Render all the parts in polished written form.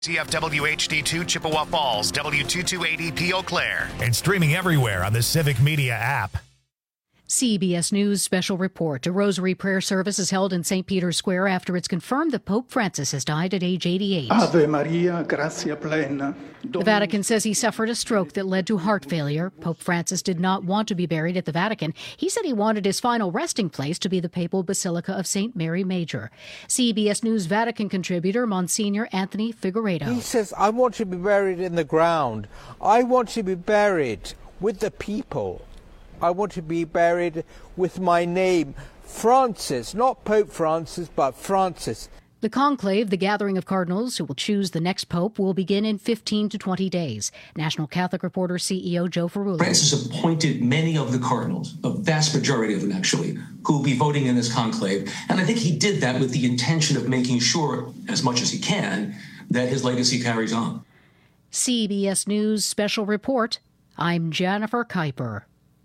CFW HD2 Chippewa Falls, W2280P Eau Claire, and streaming everywhere on the Civic Media app. CBS News special report. A rosary prayer service is held in St. Peter's Square after it's confirmed that Pope Francis has died at age 88. Ave Maria, gratia plena. The Vatican says he suffered a stroke that led to heart failure. Pope Francis did not want to be buried at the Vatican. He said he wanted his final resting place to be the Papal Basilica of St. Mary Major. CBS News Vatican contributor Monsignor Anthony Figueredo. He says, I want to be buried in the ground. I want to be buried with the people. I want to be buried with my name, Francis, not Pope Francis, but Francis. The conclave, the gathering of cardinals who will choose the next pope, will begin in 15 to 20 days. National Catholic Reporter CEO Joe Ferrulli. Francis appointed many of the cardinals, a vast majority of them actually, who will be voting in this conclave. And I think he did that with the intention of making sure, as much as he can, that his legacy carries on. CBS News Special Report. I'm Jennifer Kuiper.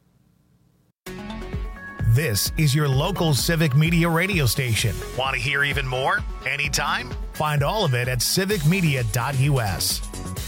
This is your local Civic Media radio station. Want to hear even more? Anytime? Find all of it at civicmedia.us.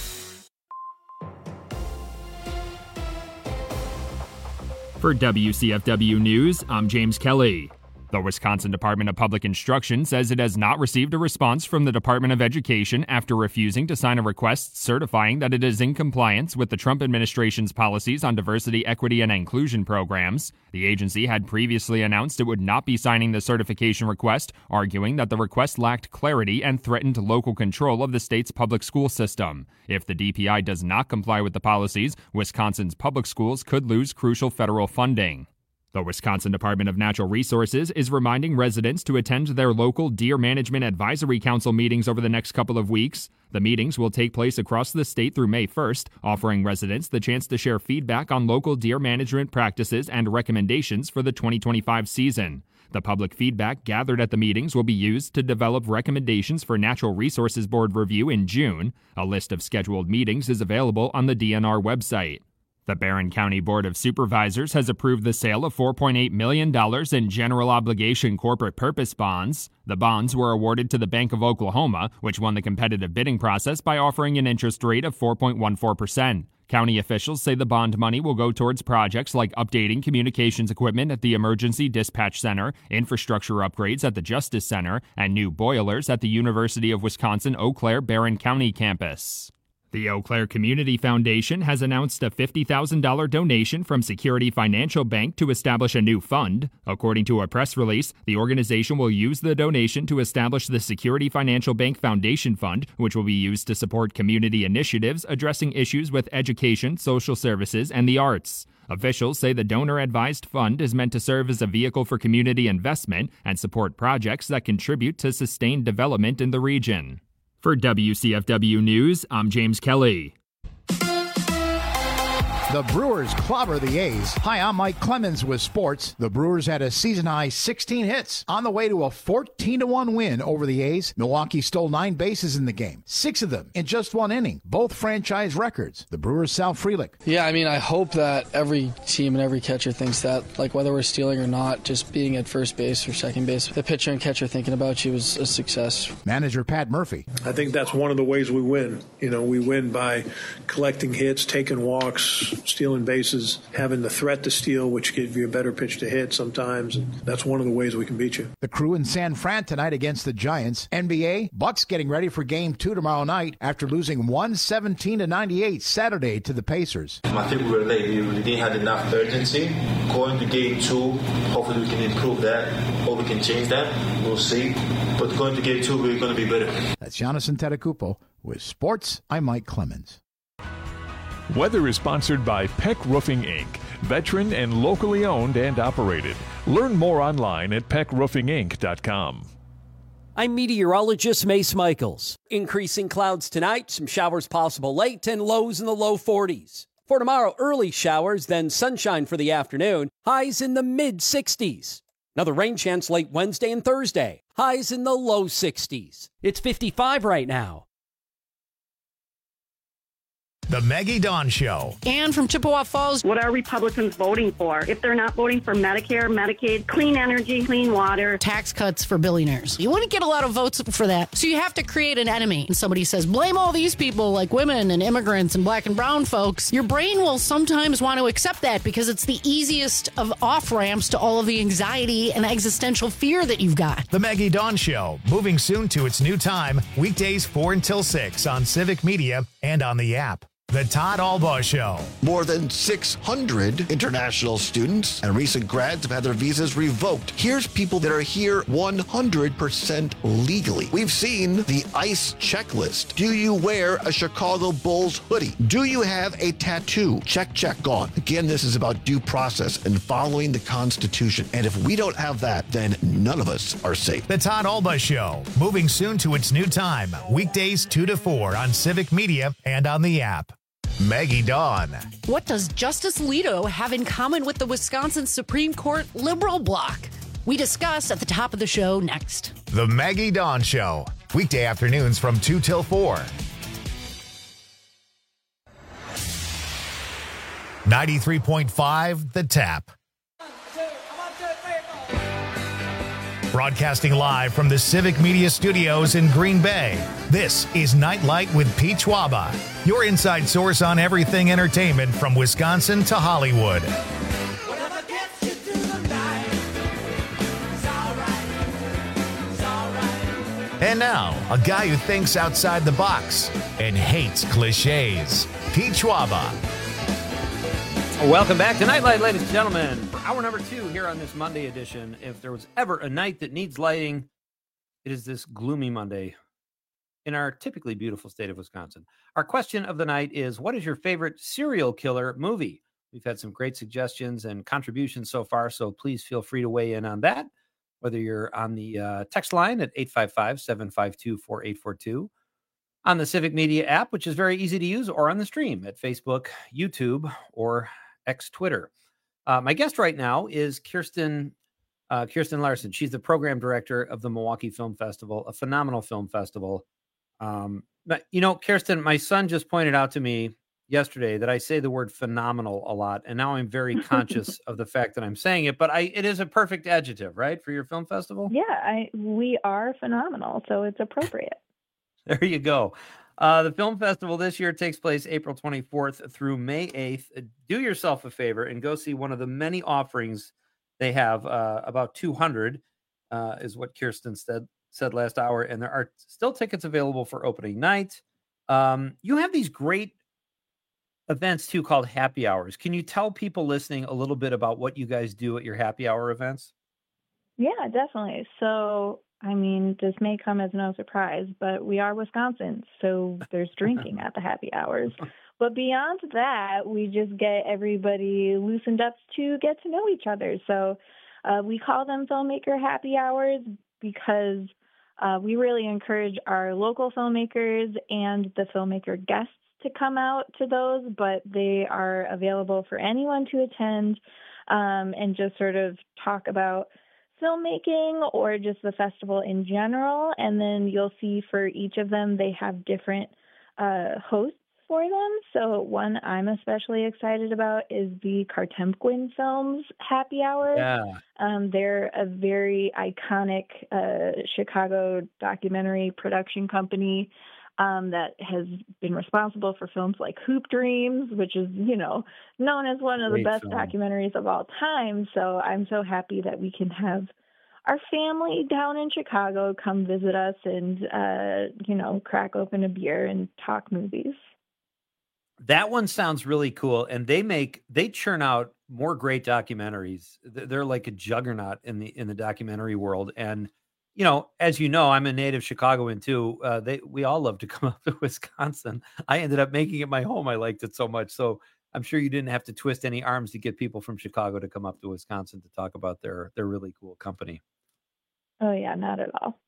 For WCFW News, I'm James Kelly. The Wisconsin Department of Public Instruction says it has not received a response from the Department of Education after refusing to sign a request certifying that it is in compliance with the Trump administration's policies on diversity, equity, and inclusion programs. The agency had previously announced it would not be signing the certification request, arguing that the request lacked clarity and threatened local control of the state's public school system. If the DPI does not comply with the policies, Wisconsin's public schools could lose crucial federal funding. The Wisconsin Department of Natural Resources is reminding residents to attend their local Deer Management Advisory Council meetings over the next couple of weeks. The meetings will take place across the state through May 1st, offering residents the chance to share feedback on local deer management practices and recommendations for the 2025 season. The public feedback gathered at the meetings will be used to develop recommendations for Natural Resources Board review in June. A list of scheduled meetings is available on the DNR website. The Barron County Board of Supervisors has approved the sale of $4.8 million in general obligation corporate purpose bonds. The bonds were awarded to the Bank of Oklahoma, which won the competitive bidding process by offering an interest rate of 4.14%. County officials say the bond money will go towards projects like updating communications equipment at the Emergency Dispatch Center, infrastructure upgrades at the Justice Center, and new boilers at the University of Wisconsin Eau Claire Barron County campus. The Eau Claire Community Foundation has announced a $50,000 donation from Security Financial Bank to establish a new fund. According to a press release, the organization will use the donation to establish the Security Financial Bank Foundation Fund, which will be used to support community initiatives addressing issues with education, social services, and the arts. Officials say the donor-advised fund is meant to serve as a vehicle for community investment and support projects that contribute to sustained development in the region. For WCFW News, I'm James Kelly. The Brewers clobber the A's. Hi, I'm Mike Clemens with sports. The Brewers had a season-high 16 hits on the way to a 14-1 win over the A's. Milwaukee stole 9 bases in the game, 6 of them in just 1 inning, both franchise records. The Brewers' Sal Frelick. Yeah, I mean, I hope that every team and every catcher thinks that, like whether we're stealing or not, just being at first base or second base, the pitcher and catcher thinking about you is a success. Manager Pat Murphy. I think that's one of the ways we win. You know, we win by collecting hits, taking walks, stealing bases, having the threat to steal, which gives you a better pitch to hit sometimes. And that's one of the ways we can beat you. The Crew in San Fran tonight against the Giants. NBA, Bucks getting ready for Game 2 tomorrow night after losing 117-98 Saturday to the Pacers. I think we were late. We didn't have enough urgency. Going to Game 2, hopefully we can improve that, or we can change that. We'll see. But going to Game 2, we're going to be better. That's Giannis Antetokounmpo. With sports, I'm Mike Clemens. Weather is sponsored by Peck Roofing, Inc., veteran and locally owned and operated. Learn more online at peckroofinginc.com. I'm meteorologist Mace Michaels. Increasing clouds tonight, some showers possible late, and lows in the low 40s. For tomorrow, early showers, then sunshine for the afternoon, highs in the mid-60s. Another rain chance late Wednesday and Thursday, highs in the low 60s. It's 55 right now. The Maggie Dawn Show. And from Chippewa Falls. What are Republicans voting for? If they're not voting for Medicare, Medicaid, clean energy, clean water. Tax cuts for billionaires. You wouldn't get a lot of votes for that. So you have to create an enemy. And somebody says, blame all these people like women and immigrants and black and brown folks. Your brain will sometimes want to accept that because it's the easiest of off-ramps to all of the anxiety and existential fear that you've got. The Maggie Dawn Show, moving soon to its new time, weekdays 4 until 6 on Civic Media and on the app. The Todd Albaugh Show. More than 600 international students and recent grads have had their visas revoked. Here's people that are here 100% legally. We've seen the ICE checklist. Do you wear a Chicago Bulls hoodie? Do you have a tattoo? Check, gone. Again, this is about due process and following the Constitution. And if we don't have that, then none of us are safe. The Todd Albaugh Show, moving soon to its new time, weekdays 2 to 4 on Civic Media and on the app. Maggie Dawn. What does Justice Alito have in common with the Wisconsin Supreme Court liberal bloc? We discuss at the top of the show next. The Maggie Dawn Show, weekday afternoons from 2 till 4. 93.5 The Tap. Broadcasting live from the Civic Media Studios in Green Bay, this is Nightlight with Pete Schwaba, your inside source on everything entertainment from Wisconsin to Hollywood. And now, a guy who thinks outside the box and hates cliches, Pete Schwaba. Welcome back to Nightlight, ladies and gentlemen, for hour number 2 here on this Monday edition. If there was ever a night that needs lighting, it is this gloomy Monday in our typically beautiful state of Wisconsin. Our question of the night is, what is your favorite serial killer movie? We've had some great suggestions and contributions so far, so please feel free to weigh in on that, whether you're on the text line at 855-752-4842, on the Civic Media app, which is very easy to use, or on the stream at Facebook, YouTube, or X Twitter. My guest right now is Kirsten Larson. She's the program director of the Milwaukee Film Festival, a phenomenal film festival. But, you know, Kirsten, my son just pointed out to me yesterday that I say the word phenomenal a lot, and now I'm very conscious of the fact that I'm saying it, but it is a perfect adjective, right, for your film festival? Yeah, we are phenomenal, so it's appropriate. There you go. The film festival this year takes place April 24th through May 8th. Do yourself a favor and go see one of the many offerings they have. About 200 is what Kirsten said last hour, and there are still tickets available for opening night. You have these great events too called happy hours. Can you tell people listening a little bit about what you guys do at your happy hour events? Yeah, definitely. So, I mean, this may come as no surprise, but we are Wisconsin, so there's drinking at the happy hours. But beyond that, we just get everybody loosened up to get to know each other. So we call them filmmaker happy hours because we really encourage our local filmmakers and the filmmaker guests to come out to those, but they are available for anyone to attend and just sort of talk about filmmaking or just the festival in general. And then you'll see for each of them, they have different hosts for them. So one I'm especially excited about is the Kartemquin Films Happy Hour. Yeah. They're a very iconic Chicago documentary production company that has been responsible for films like Hoop Dreams, which is, you know, known as one of the best documentaries of all time. So I'm so happy that we can have our family down in Chicago come visit us and, you know, crack open a beer and talk movies. That one sounds really cool. And they churn out more great documentaries. They're like a juggernaut in the documentary world. And, you know, as you know, I'm a native Chicagoan too. We all love to come up to Wisconsin. I ended up making it my home. I liked it so much. So I'm sure you didn't have to twist any arms to get people from Chicago to come up to Wisconsin to talk about their really cool company. Oh yeah, not at all.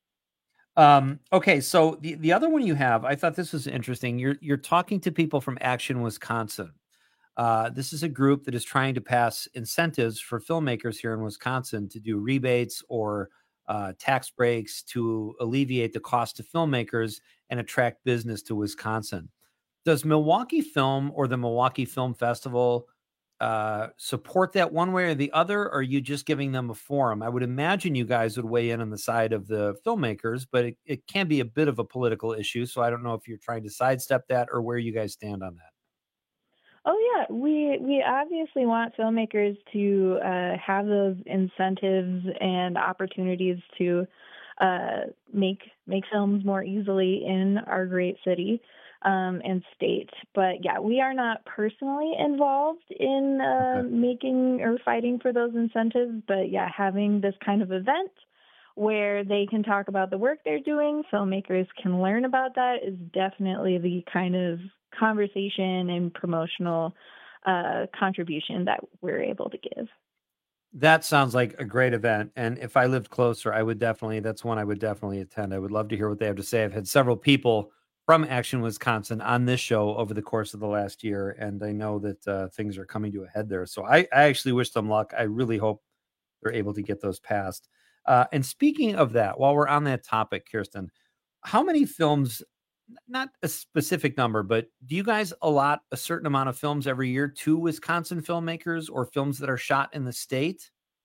Okay, so the other one you have, I thought this was interesting. You're talking to people from Action Wisconsin. This is a group that is trying to pass incentives for filmmakers here in Wisconsin to do rebates or tax breaks to alleviate the cost to filmmakers and attract business to Wisconsin. Does Milwaukee Film or the Milwaukee Film Festival support that one way or the other? Or are you just giving them a forum? I would imagine you guys would weigh in on the side of the filmmakers, but it can be a bit of a political issue. So I don't know if you're trying to sidestep that or where you guys stand on that. Oh yeah, we obviously want filmmakers to have those incentives and opportunities to make films more easily in our great city and state. But yeah, we are not personally involved in making or fighting for those incentives. But yeah, having this kind of event where they can talk about the work they're doing, filmmakers can learn about that, is definitely the kind of conversation and promotional contribution that we're able to give. That sounds like a great event. And if I lived closer, that's one I would definitely attend. I would love to hear what they have to say. I've had several people from Action Wisconsin on this show over the course of the last year, and I know that things are coming to a head there. So I actually wish them luck. I really hope they're able to get those passed. And speaking of that, while we're on that topic, Kirsten, how many films, not a specific number, but do you guys allot a certain amount of films every year to Wisconsin filmmakers or films that are shot in the state?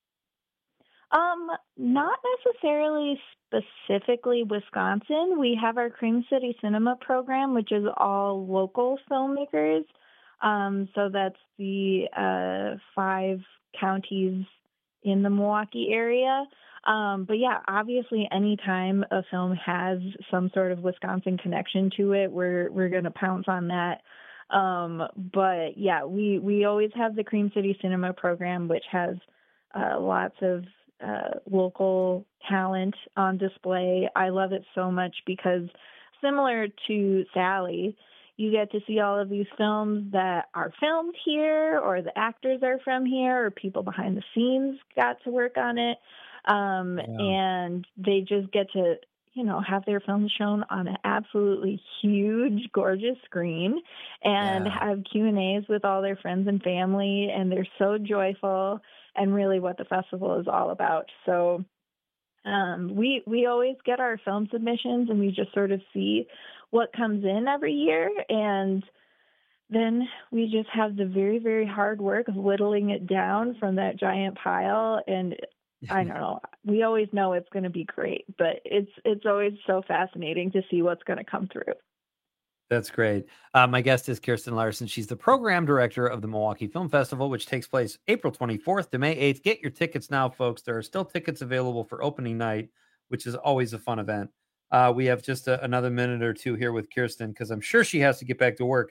Not necessarily specifically Wisconsin. We have our Cream City Cinema program, which is all local filmmakers. So that's the 5 counties in the Milwaukee area. But yeah, obviously anytime a film has some sort of Wisconsin connection to it, we're going to pounce on that. But yeah, we always have the Cream City Cinema program, which has lots of local talent on display. I love it so much because similar to Sally, you get to see all of these films that are filmed here, or the actors are from here, or people behind the scenes got to work on it. And they just get to, have their films shown on an absolutely huge, gorgeous screen and have Q&As with all their friends and family. And they're so joyful and really what the festival is all about. So we always get our film submissions and we just sort of see what comes in every year. And then we just have the very, very hard work of whittling it down from that giant pile. And I don't know, we always know it's going to be great, but it's always so fascinating to see what's going to come through. That's great. My guest is Kirsten Larson. She's the program director of the Milwaukee Film Festival, which takes place April 24th to May 8th. Get your tickets now, folks. There are still tickets available for opening night, which is always a fun event. We have just another minute or two here with Kirsten, because I'm sure she has to get back to work.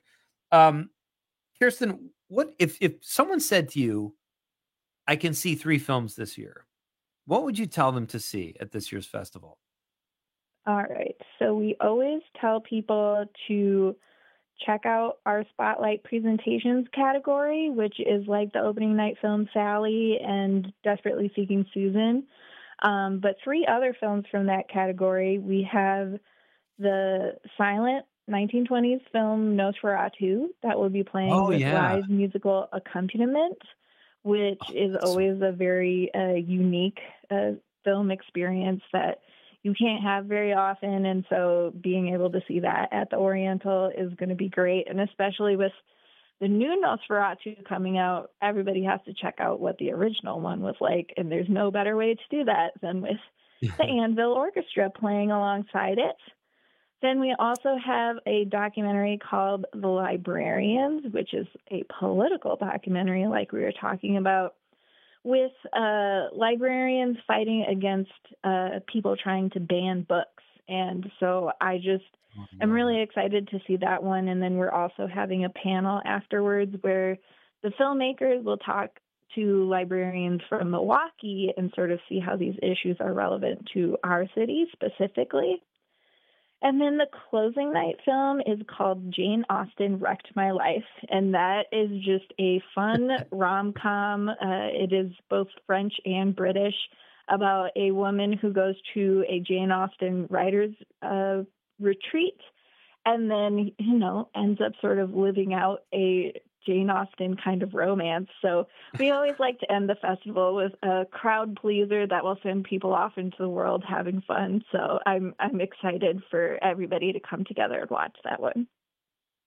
Kirsten, what if someone said to you, I can see 3 films this year, what would you tell them to see at this year's festival? All right. So we always tell people to check out our Spotlight Presentations category, which is like the opening night film Sally and Desperately Seeking Susan. But 3 other films from that category, we have the silent 1920s film Nosferatu that will be playing with live musical accompaniment, which is always a very unique film experience that you can't have very often. And so being able to see that at the Oriental is going to be great. And especially with the new Nosferatu coming out, everybody has to check out what the original one was like. And there's no better way to do that than with the Anvil Orchestra playing alongside it. Then we also have a documentary called The Librarians, which is a political documentary like we were talking about, with librarians fighting against people trying to ban books. And so I just am really excited to see that one. And then we're also having a panel afterwards where the filmmakers will talk to librarians from Milwaukee and sort of see how these issues are relevant to our city specifically. And then the closing night film is called Jane Austen Wrecked My Life, and that is just a fun rom-com. It is both French and British, about a woman who goes to a Jane Austen writer's retreat and then, ends up sort of living out a Jane Austen kind of romance. So we always like to end the festival with a crowd pleaser that will send people off into the world having fun. So I'm excited for everybody to come together and watch that one.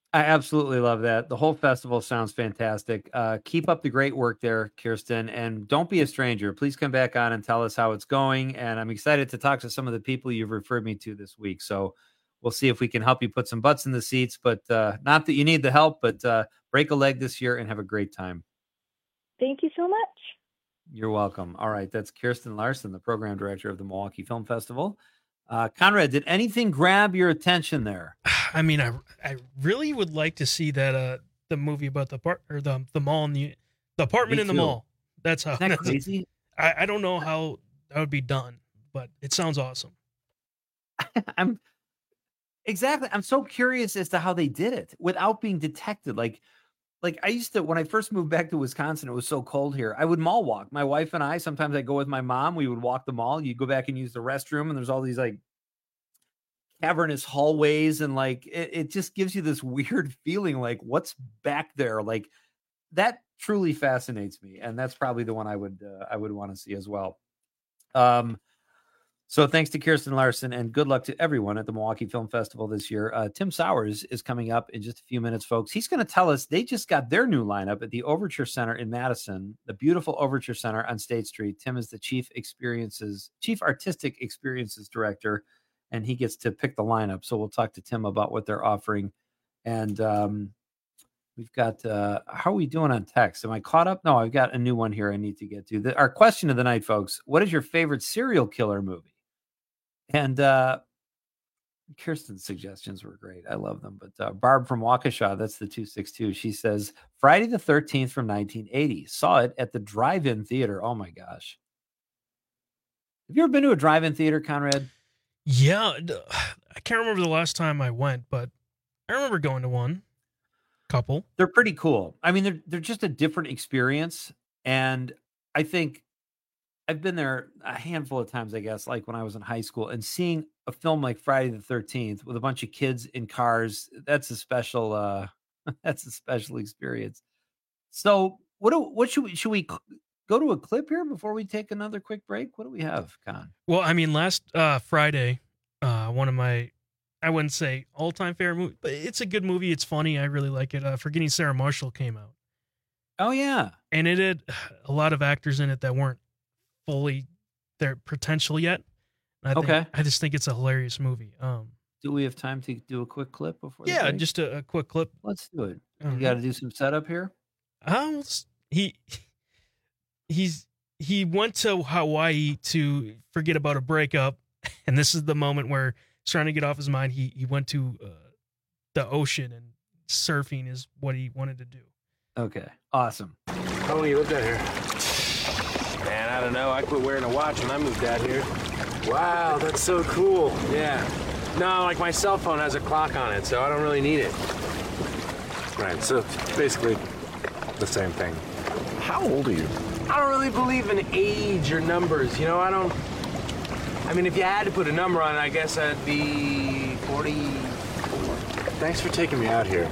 I absolutely love that. The whole festival sounds fantastic. Keep up the great work there, Kirsten, and don't be a stranger. Please come back on and tell us how it's going. And I'm excited to talk to some of the people you've referred me to this week. So we'll see if we can help you put some butts in the seats, but not that you need the help, but break a leg this year and have a great time. Thank you so much. You're welcome. All right. That's Kirsten Larson, the program director of the Milwaukee Film Festival. Conrad, did anything grab your attention there? I mean, I really would like to see that the movie about the mall and the apartment in the mall. That's how. Isn't that crazy? I don't know how that would be done, but it sounds awesome. I'm so curious as to how they did it without being detected. Like I used to, when I first moved back to Wisconsin, it was so cold here. I would mall walk. My wife and I, sometimes I'd go with my mom. We would walk the mall. You'd go back and use the restroom, and there's all these like cavernous hallways, and like it just gives you this weird feeling like what's back there. Like that truly fascinates me, and that's probably the one I would want to see as well. So thanks to Kirsten Larson, and good luck to everyone at the Milwaukee Film Festival this year. Tim Sowers is coming up in just a few minutes, folks. He's going to tell us they just got their new lineup at the Overture Center in Madison, the beautiful Overture Center on State Street. Tim is the Chief Artistic Experiences Director, and he gets to pick the lineup. So we'll talk to Tim about what they're offering. And we've got, how are we doing on text? Am I caught up? No, I've got a new one here I need to get to. Our question of the night, folks, what is your favorite serial killer movie? And Kirsten's suggestions were great. I love them. But Barb from Waukesha, that's the 262. She says, Friday the 13th from 1980. Saw it at the drive-in theater. Oh, my gosh. Have you ever been to a drive-in theater, Conrad? Yeah. I can't remember the last time I went, but I remember going to one. Couple. They're pretty cool. I mean, they're just a different experience. And I think I've been there a handful of times, I guess, like when I was in high school, and seeing a film like Friday the 13th with a bunch of kids in cars, that's a special experience. So what should we go to a clip here before we take another quick break? What do we have, Con? Well, I mean, last Friday, one of my, I wouldn't say all-time favorite movie, but it's a good movie. It's funny. I really like it. Forgetting Sarah Marshall came out. Oh, yeah. And it had a lot of actors in it that weren't fully their potential yet. I just think it's a hilarious movie. Do we have time to do a quick clip before? Yeah, just a quick clip. Let's do it. You got to do some setup here. He went to Hawaii to forget about a breakup, and this is the moment where he's trying to get off his mind. He went to the ocean, and surfing is what he wanted to do. Okay, awesome. How long you lived out here? Man, I don't know. I quit wearing a watch when I moved out here. Wow, that's so cool. Yeah. No, like my cell phone has a clock on it, so I don't really need it. Right, so it's basically the same thing. How old are you? I don't really believe in age or numbers, you know? I mean, if you had to put a number on it, I guess I'd be 44. Thanks for taking me out here.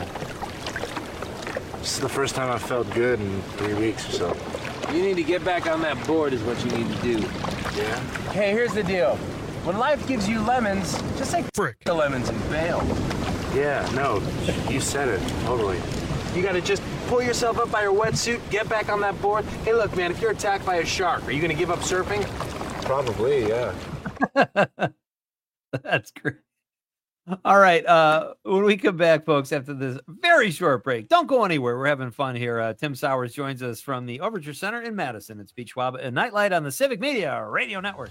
This is the first time I've felt good in 3 weeks or so. You need to get back on that board is what you need to do. Yeah? Hey, here's the deal. When life gives you lemons, just say frick the lemons and bail. Yeah, no, you said it, totally. You gotta just pull yourself up by your wetsuit, get back on that board. Hey, look, man, if you're attacked by a shark, are you gonna give up surfing? Probably, yeah. That's great. All right. When we come back, folks, after this very short break, don't go anywhere. We're having fun here. Tim Sowers joins us from the Overture Center in Madison. It's Pete Schwab and Nightlight on the Civic Media Radio Network.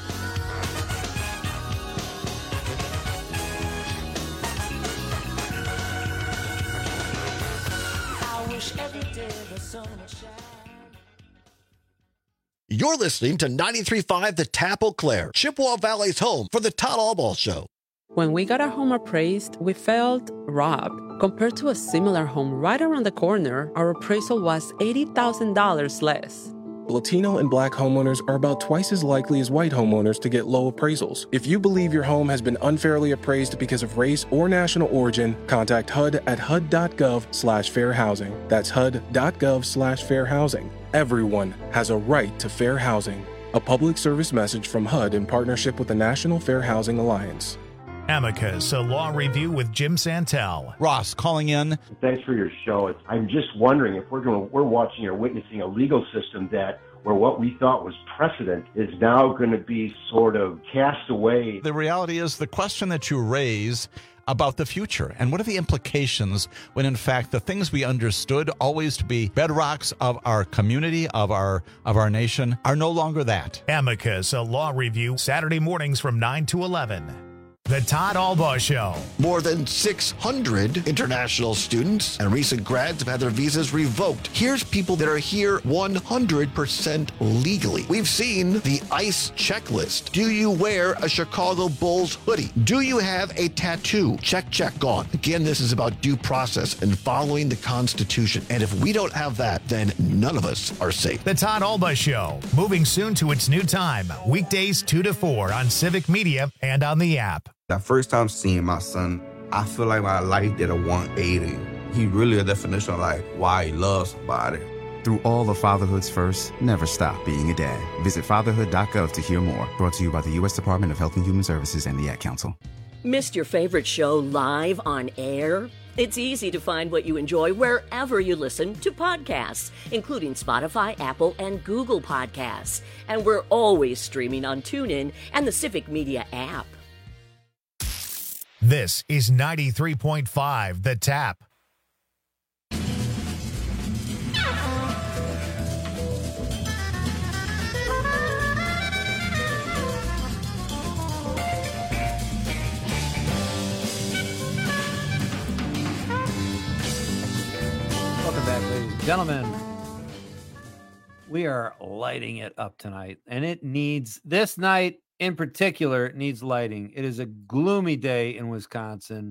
You're listening to 93.5 The Tap Eau Claire, Chippewa Valley's home for the Todd Alball Show. When we got our home appraised, we felt robbed. Compared to a similar home right around the corner, our appraisal was $80,000 less. Latino and Black homeowners are about twice as likely as white homeowners to get low appraisals. If you believe your home has been unfairly appraised because of race or national origin, contact HUD at HUD.gov/fair housing. That's HUD.gov/fair housing. Everyone has a right to fair housing. A public service message from HUD in partnership with the National Fair Housing Alliance. Amicus, a law review with Jim Santel. Ross calling in. Thanks for your show. I'm just wondering if we're watching or witnessing a legal system where what we thought was precedent is now going to be sort of cast away. The reality is the question that you raise about the future and what are the implications when in fact the things we understood always to be bedrocks of our community, of our nation, are no longer that. Amicus, a law review, Saturday mornings from 9 to 11. The Todd Albaugh Show. More than 600 international students and recent grads have had their visas revoked. Here's people that are here 100% legally. We've seen the ICE checklist. Do you wear a Chicago Bulls hoodie? Do you have a tattoo? Check, gone. Again, this is about due process and following the Constitution. And if we don't have that, then none of us are safe. The Todd Albaugh Show, moving soon to its new time. Weekdays 2 to 4 on Civic Media and on the app. That first time seeing my son, I feel like my life did a 180. He really a definition of like why he loves somebody. Through all of fatherhood's first, never stop being a dad. Visit fatherhood.gov to hear more. Brought to you by the U.S. Department of Health and Human Services and the Ad Council. Missed your favorite show live on air? It's easy to find what you enjoy wherever you listen to podcasts, including Spotify, Apple, and Google Podcasts. And we're always streaming on TuneIn and the Civic Media app. This is 93.5 The Tap. Welcome back, ladies and gentlemen. We are lighting it up tonight, and it needs, this night in particular, needs lighting. It is a gloomy day in Wisconsin.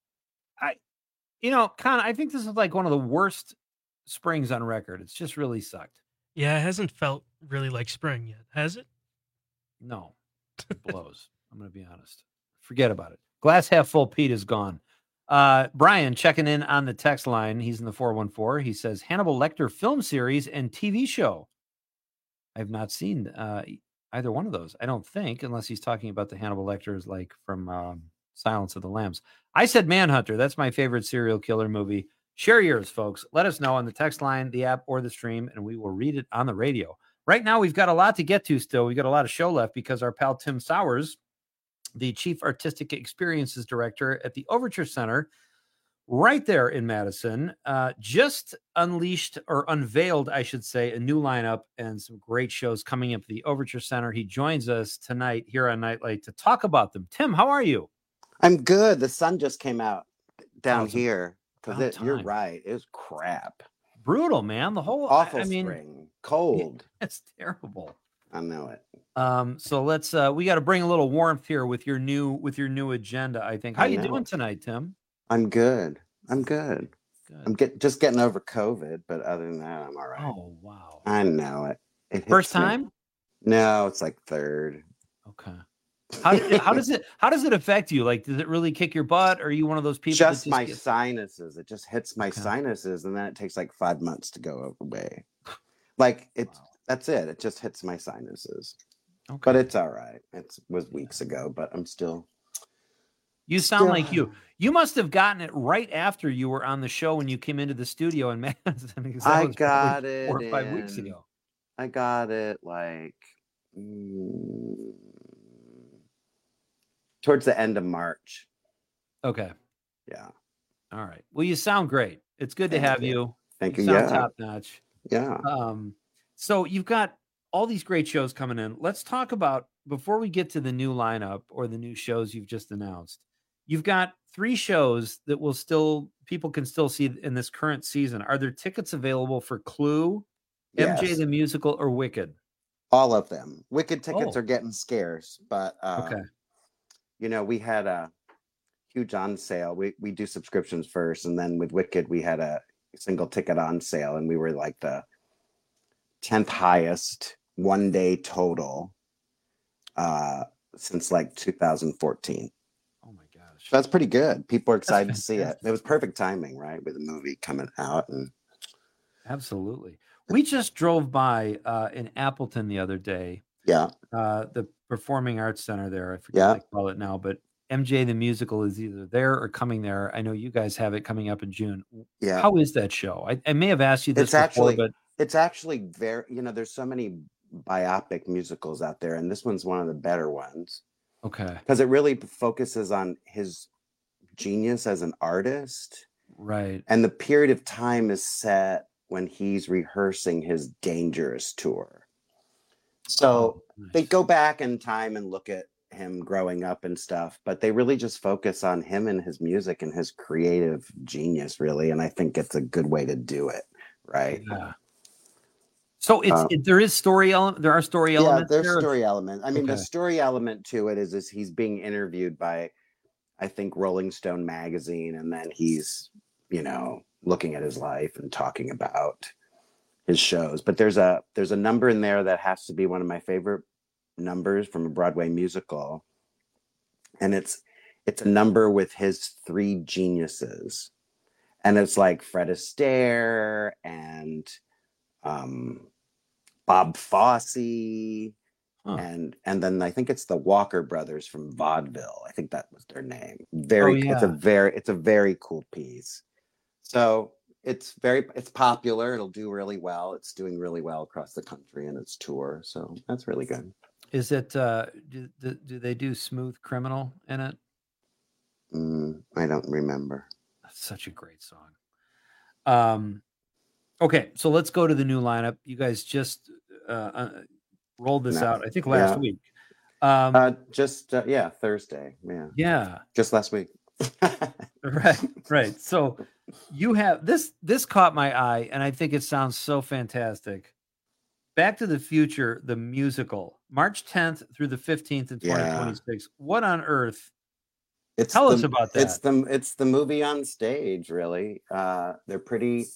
Con, I think this is like one of the worst springs on record. It's just really sucked. Yeah, it hasn't felt really like spring yet, has it? No, it blows. I'm going to be honest. Forget about it. Glass half full Pete is gone. Brian checking in on the text line. He's in the 414. He says, Hannibal Lecter film series and TV show. I have not seen either one of those, I don't think, unless he's talking about the Hannibal Lecters like from Silence of the Lambs. I said Manhunter. That's my favorite serial killer movie. Share yours, folks. Let us know on the text line, the app, or the stream, and we will read it on the radio. Right now, we've got a lot to get to still. We've got a lot of show left because our pal Tim Sowers, the Chief Artistic Experiences Director at the Overture Center, right there in Madison, just unveiled, I should say, a new lineup and some great shows coming up at the Overture Center. He joins us tonight here on Nightlight to talk about them. Tim, how are you? I'm good. The sun just came out down here. Because you're right. It was crap. Brutal, man. The whole awful spring. Cold. It's terrible. I know it. So let's we got to bring a little warmth here with your new agenda, I think. How you doing tonight, Tim? I'm good. I'm just getting over COVID, but other than that, I'm all right. Oh, wow. I know it. First time? No, it's like third. Okay. How does it affect you? Like, does it really kick your butt? Or are you one of those people? Just my sinuses. It just hits my sinuses, and then it takes like 5 months to go away. Like that's it. It just hits my sinuses. Okay. But it's all right. It was weeks ago, but I'm still. You sound like you must have gotten it right after you were on the show when you came into the studio in Madison. I got it 4 or 5 weeks ago. I got it like towards the end of March. Okay. Yeah. All right. Well, you sound great. It's good to have you. Thank you. Sound top notch. Yeah. So you've got all these great shows coming in. Let's talk about, before we get to the new lineup or the new shows you've just announced, you've got 3 shows that people can still see in this current season. Are there tickets available for Clue, yes. MJ the Musical, or Wicked? All of them. Wicked tickets are getting scarce, but okay. We had a huge on sale. We do subscriptions first, and then with Wicked, we had a single ticket on sale, and we were like the 10th highest one-day total since like 2014. Oh my gosh. So that's pretty good. People are excited to see it. It was perfect timing, right? With the movie coming out. And absolutely. We just drove by in Appleton the other day. Yeah. The Performing Arts Center there. I forget what they call it now, but MJ the Musical is either there or coming there. I know you guys have it coming up in June. Yeah. How is that show? I may have asked you this before, but it's actually very, there's so many biopic musicals out there, and this one's one of the better ones. Okay. Because it really focuses on his genius as an artist. Right. And the period of time is set when he's rehearsing his Dangerous tour. So they go back in time and look at him growing up and stuff, but they really just focus on him and his music and his creative genius, really. And I think it's a good way to do it. Right. Yeah. So there is story element. There are story elements. Yeah, there's story element. I mean, Okay. the story element to it is he's being interviewed by, I think, Rolling Stone magazine, and then he's, looking at his life and talking about his shows. But there's a number in there that has to be one of my favorite numbers from a Broadway musical, and it's a number with his three geniuses, and it's like Fred Astaire and Bob Fosse, and then I think it's the Walker Brothers from vaudeville. I think that was their name. It's a very cool piece. So it's popular. It'll do really well. It's doing really well across the country in its tour. So that's really good. Is it? Do they do Smooth Criminal in it? I don't remember. That's such a great song. Okay, so let's go to the new lineup. You guys just rolled this out, I think, last week. Thursday. Yeah. Yeah. Just last week. Right. So you have this caught my eye, and I think it sounds so fantastic. Back to the Future, the musical, March 10th through the 15th in 2026. What on earth? Tell us about that. It's the movie on stage, really. They're pretty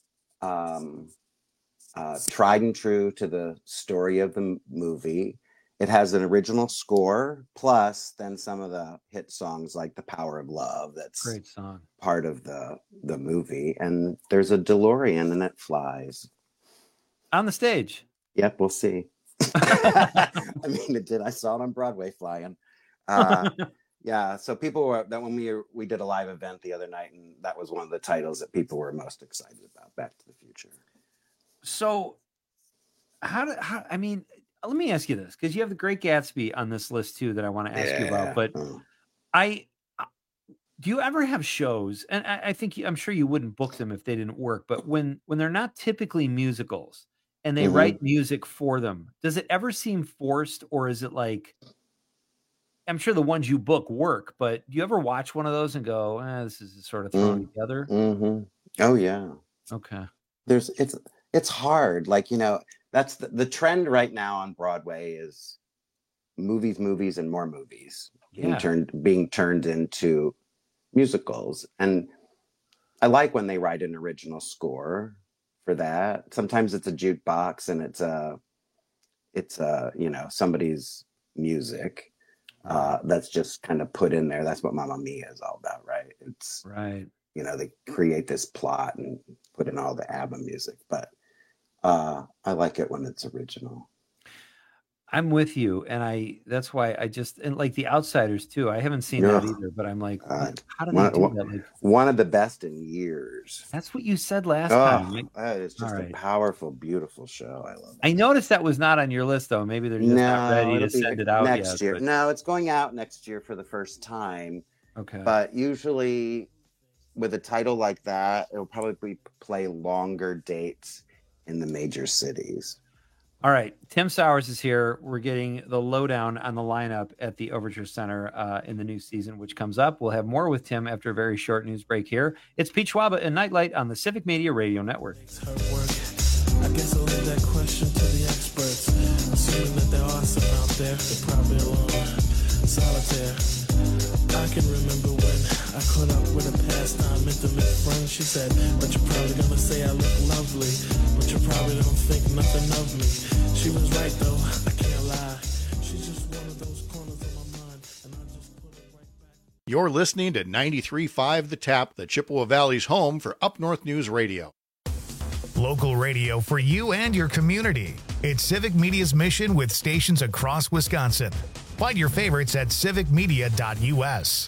tried and true to the story of the movie. It has an original score, plus then some of the hit songs like The Power of Love. That's great song. Part of the movie. And there's a DeLorean and it flies. On the stage? Yep, we'll see. I mean, it did. I saw it on Broadway flying. Yeah, so people were that when we did a live event the other night, and that was one of the titles that people were most excited about, Back to the Future. So I mean, let me ask you this, because you have The Great Gatsby on this list too that I want to ask you about. But do you ever have shows? And I'm sure you wouldn't book them if they didn't work. But when they're not typically musicals and they write music for them, does it ever seem forced, or is it like? I'm sure the ones you book work, but do you ever watch one of those and go, "This is sort of thrown together"? Mm-hmm. Oh yeah. Okay. It's hard. Like, that's the trend right now on Broadway is movies, and more movies being turned into musicals. And I like when they write an original score for that. Sometimes it's a jukebox and it's somebody's music that's just kind of put in there. That's what Mamma Mia is all about, right? It's right. They create this plot and put in all the ABBA music, but I like it when it's original. I'm with you, and that's why and like The Outsiders too. I haven't seen that either, but I'm like, how do they do that? Like, one of the best in years. That's what you said last time. That is just a powerful, beautiful show. I love it. I noticed that was not on your list, though. Maybe they're just not ready to send it out next year. But... No, it's going out next year for the first time. Okay, but usually with a title like that, it'll probably play longer dates in the major cities. All right. Tim Sowers is here. We're getting the lowdown on the lineup at the Overture Center in the new season, which comes up. We'll have more with Tim after a very short news break here. It's Pete Schwaba and Nightlight on the Civic Media Radio Network. I guess I'll leave that question to the experts. Assuming that there are some out there, they're probably alone, solitaire. I can remember when I caught up with a pastime intimate friend. She said, but you're probably gonna say I look lovely, but you probably don't think nothing of me. She was right though, I can't lie. She's just one of those corners of my mind, and I just put it right back. You're listening to 93.5 The Tap, the Chippewa Valley's home for Up North News Radio. local radio for you and your community. It's Civic Media's mission with stations across Wisconsin. Find your favorites at civicmedia.us.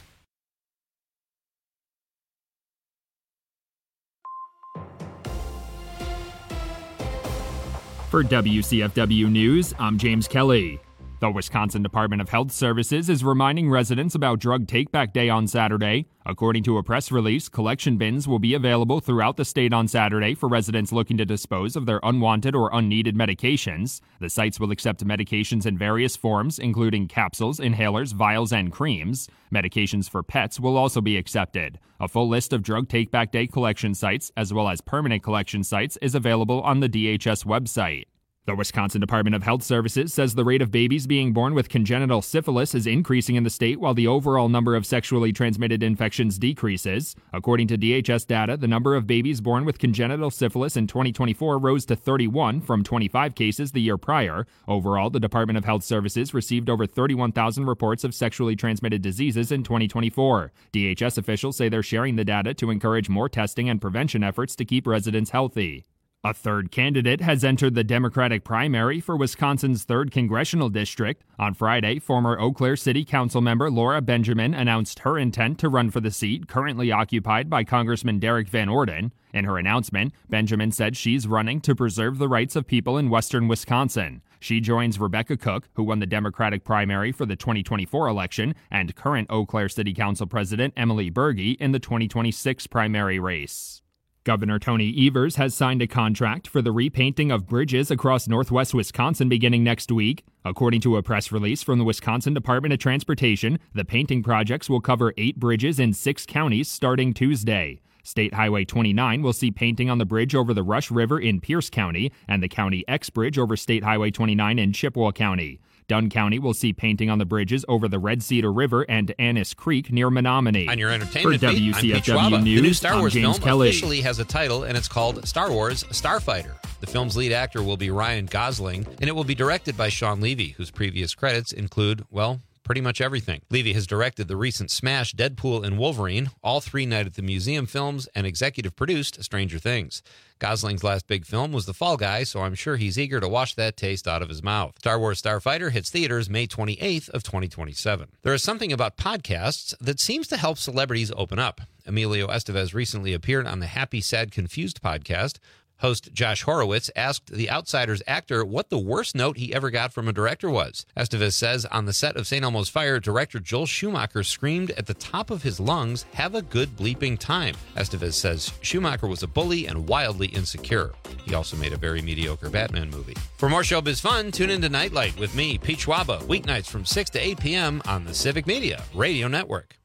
For WCFW News, I'm James Kelly. The Wisconsin Department of Health Services is reminding residents about Drug Take-Back Day on Saturday. According to a press release, collection bins will be available throughout the state on Saturday for residents looking to dispose of their unwanted or unneeded medications. The sites will accept medications in various forms, including capsules, inhalers, vials, and creams. Medications for pets will also be accepted. A full list of Drug Take-Back Day collection sites, as well as permanent collection sites, is available on the DHS website. The Wisconsin Department of Health Services says the rate of babies being born with congenital syphilis is increasing in the state while the overall number of sexually transmitted infections decreases. According to DHS data, the number of babies born with congenital syphilis in 2024 rose to 31 from 25 cases the year prior. Overall, the Department of Health Services received over 31,000 reports of sexually transmitted diseases in 2024. DHS officials say they're sharing the data to encourage more testing and prevention efforts to keep residents healthy. A third candidate has entered the Democratic primary for Wisconsin's 3rd Congressional District. On Friday, former Eau Claire City Council member Laura Benjamin announced her intent to run for the seat currently occupied by Congressman Derek Van Orden. In her announcement, Benjamin said she's running to preserve the rights of people in western Wisconsin. She joins Rebecca Cook, who won the Democratic primary for the 2024 election, and current Eau Claire City Council President Emily Berge in the 2026 primary race. Governor Tony Evers has signed a contract for the repainting of bridges across northwest Wisconsin beginning next week. According to a press release from the Wisconsin Department of Transportation, the painting projects will cover 8 bridges in 6 counties starting Tuesday. State Highway 29 will see painting on the bridge over the Rush River in Pierce County and the County X Bridge over State Highway 29 in Chippewa County. Dunn County will see painting on the bridges over the Red Cedar River and Annis Creek near Menominee. On your entertainment For beat, I'm Pete WCFW Schwaba. News, The new Star Wars I'm James film Kelly. officially has a title, and it's called Star Wars Starfighter. The film's lead actor will be Ryan Gosling, and it will be directed by Sean Levy, whose previous credits include, well, pretty much everything. Levy has directed the recent smash Deadpool and Wolverine, all 3 Night at the Museum films, and executive produced Stranger Things. Gosling's last big film was The Fall Guy, so I'm sure he's eager to wash that taste out of his mouth. Star Wars Starfighter hits theaters May 28th of 2027. There is something about podcasts that seems to help celebrities open up. Emilio Estevez recently appeared on the Happy, Sad, Confused podcast. Host Josh Horowitz asked The Outsider's actor what the worst note he ever got from a director was. Estevez says on the set of St. Elmo's Fire, director Joel Schumacher screamed at the top of his lungs, "Have a good bleeping time." Estevez says Schumacher was a bully and wildly insecure. He also made a very mediocre Batman movie. For more showbiz fun, tune into Nightlight with me, Pete Schwaba, weeknights from 6 to 8 p.m. on the Civic Media Radio Network.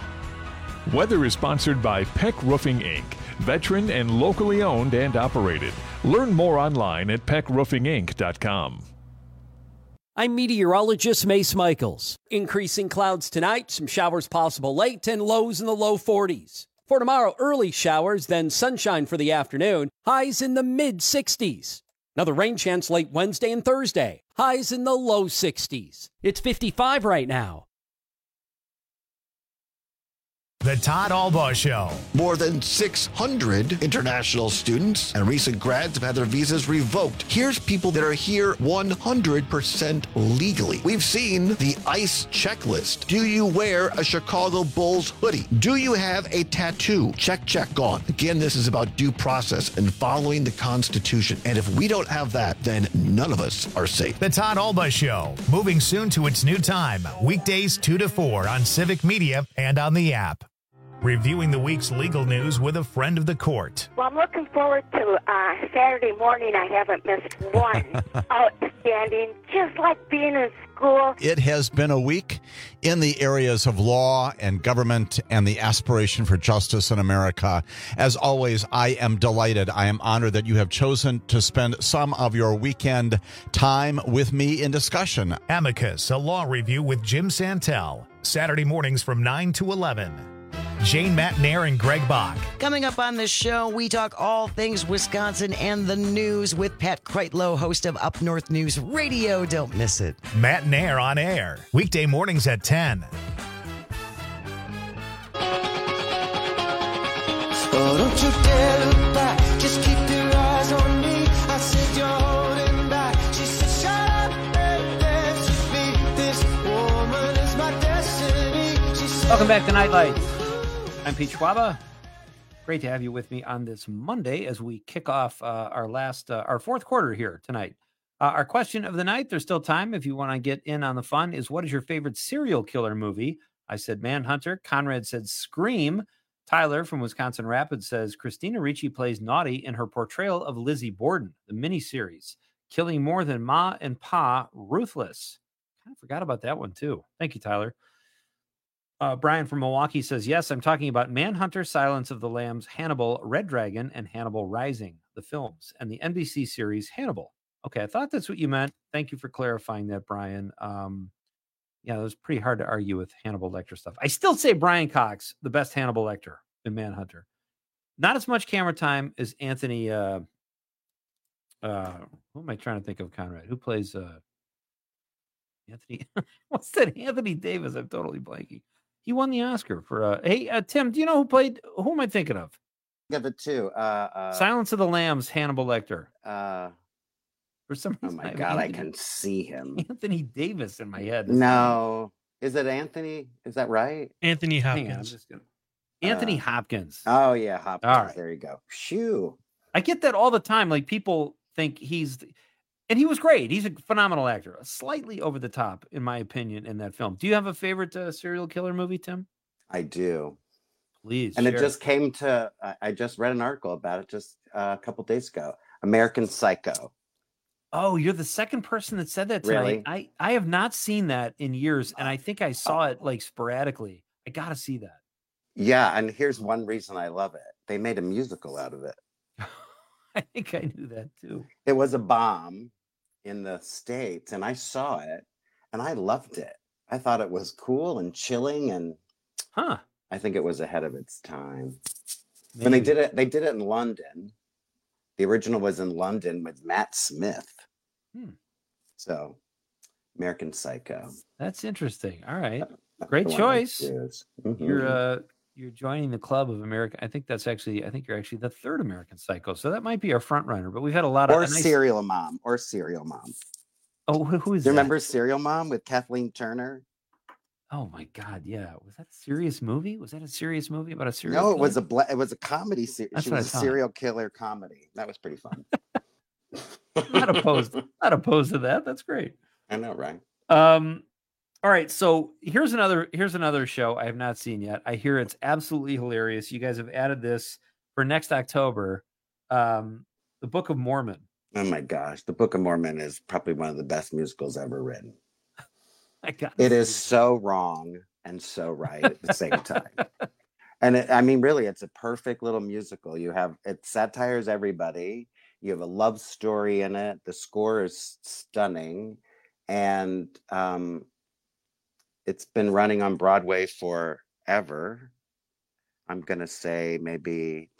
Weather is sponsored by Peck Roofing Inc., veteran and locally owned and operated. Learn more online at peckroofinginc.com. I'm meteorologist Mace Michaels. Increasing clouds tonight, some showers possible late, and lows in the low 40s. For tomorrow, early showers, then sunshine for the afternoon, highs in the mid-60s. Another rain chance late Wednesday and Thursday, highs in the low 60s. It's 55 right now. The Todd Albaugh Show. More than 600 international students and recent grads have had their visas revoked. Here's people that are here 100% legally. We've seen the ICE checklist. Do you wear a Chicago Bulls hoodie? Do you have a tattoo? Check, check, gone. Again, this is about due process and following the Constitution. And if we don't have that, then none of us are safe. The Todd Albaugh Show. Moving soon to its new time. Weekdays 2 to 4 on Civic Media and on the app. Reviewing the week's legal news with a friend of the court. Well, I'm looking forward to Saturday morning. I haven't missed one. Outstanding, just like being in school. It has been a week in the areas of law and government and the aspiration for justice in America. As always, I am delighted. I am honored that you have chosen to spend some of your weekend time with me in discussion. Amicus, a law review with Jim Santel. Saturday mornings from 9 to 11. Jane Matnair and Greg Bach. Coming up on this show, we talk all things Wisconsin and the news with Pat Kreitlow, host of Up North News Radio. Don't miss it. Matnair on air. Weekday mornings at 10. Oh, don't you dare look back. Just keep your eyes on back to Nightlight. I'm Pete Schwaba. Great to have you with me on this Monday as we kick off our fourth quarter here tonight. Our question of the night, there's still time if you want to get in on the fun, is what is your favorite serial killer movie? I said Manhunter. Conrad said Scream. Tyler from Wisconsin Rapids says Christina Ricci plays Naughty in her portrayal of Lizzie Borden, the miniseries, killing more than Ma and Pa, ruthless. Kind of forgot about that one too. Thank you, Tyler. Brian from Milwaukee says, yes, I'm talking about Manhunter, Silence of the Lambs, Hannibal, Red Dragon, and Hannibal Rising, the films, and the NBC series Hannibal. Okay, I thought that's what you meant. Thank you for clarifying that, Brian. Yeah, it was pretty hard to argue with Hannibal Lecter stuff. I still say Brian Cox, the best Hannibal Lecter in Manhunter. Not as much camera time as Anthony. Who am I trying to think of, Conrad? Who plays Anthony? What's that? Anthony Davis. I'm totally blanking. He won the Oscar for. Hey, Tim, do you know who played? Who am I thinking of? Give it too. Silence of the Lambs, Hannibal Lecter. For some reason, oh my God, I can see him. Anthony Davis in my head. No, is it Anthony? Is that right? Anthony Hopkins. Hang on, I'm just gonna... Anthony Hopkins. Oh yeah, Hopkins. All right. There you go. Shoo. I get that all the time. Like people think and he was great. He's a phenomenal actor. Slightly over the top, in my opinion, in that film. Do you have a favorite serial killer movie, Tim? I do. Please. And share. it just came to. I just read an article about it just a couple days ago. American Psycho. Oh, you're the second person that said that tonight. Really? I have not seen that in years, and I think I saw it like sporadically. I got to see that. Yeah, and here's one reason I love it. They made a musical out of it. I think I knew that too. It was a bomb in the States, and I saw it, and I loved it. I thought it was cool and chilling, and I think it was ahead of its time. Maybe. When they did it in London. The original was in London with Matt Smith. So, American Psycho. That's interesting. All right, great choice. Mm-hmm. You're joining the club of America. I think you're actually the third American Psycho. So that might be our front runner. But we've had a lot of Serial Mom. Oh, who is that? Remember Serial Mom with Kathleen Turner? Oh my God, yeah. Was that a serious movie? Was that a serious movie about a serial? No, killer? it was a comedy series. She was a serial killer comedy. That was pretty fun. Not opposed to that. That's great. I know, right? All right, so here's another show I have not seen yet. I hear it's absolutely hilarious. You guys have added this for next October. The Book of Mormon. Oh my gosh, The Book of Mormon is probably one of the best musicals ever written. It is so wrong and so right at the same time. And really, it's a perfect little musical. It satires everybody. You have a love story in it. The score is stunning. And it's been running on Broadway forever. I'm going to say maybe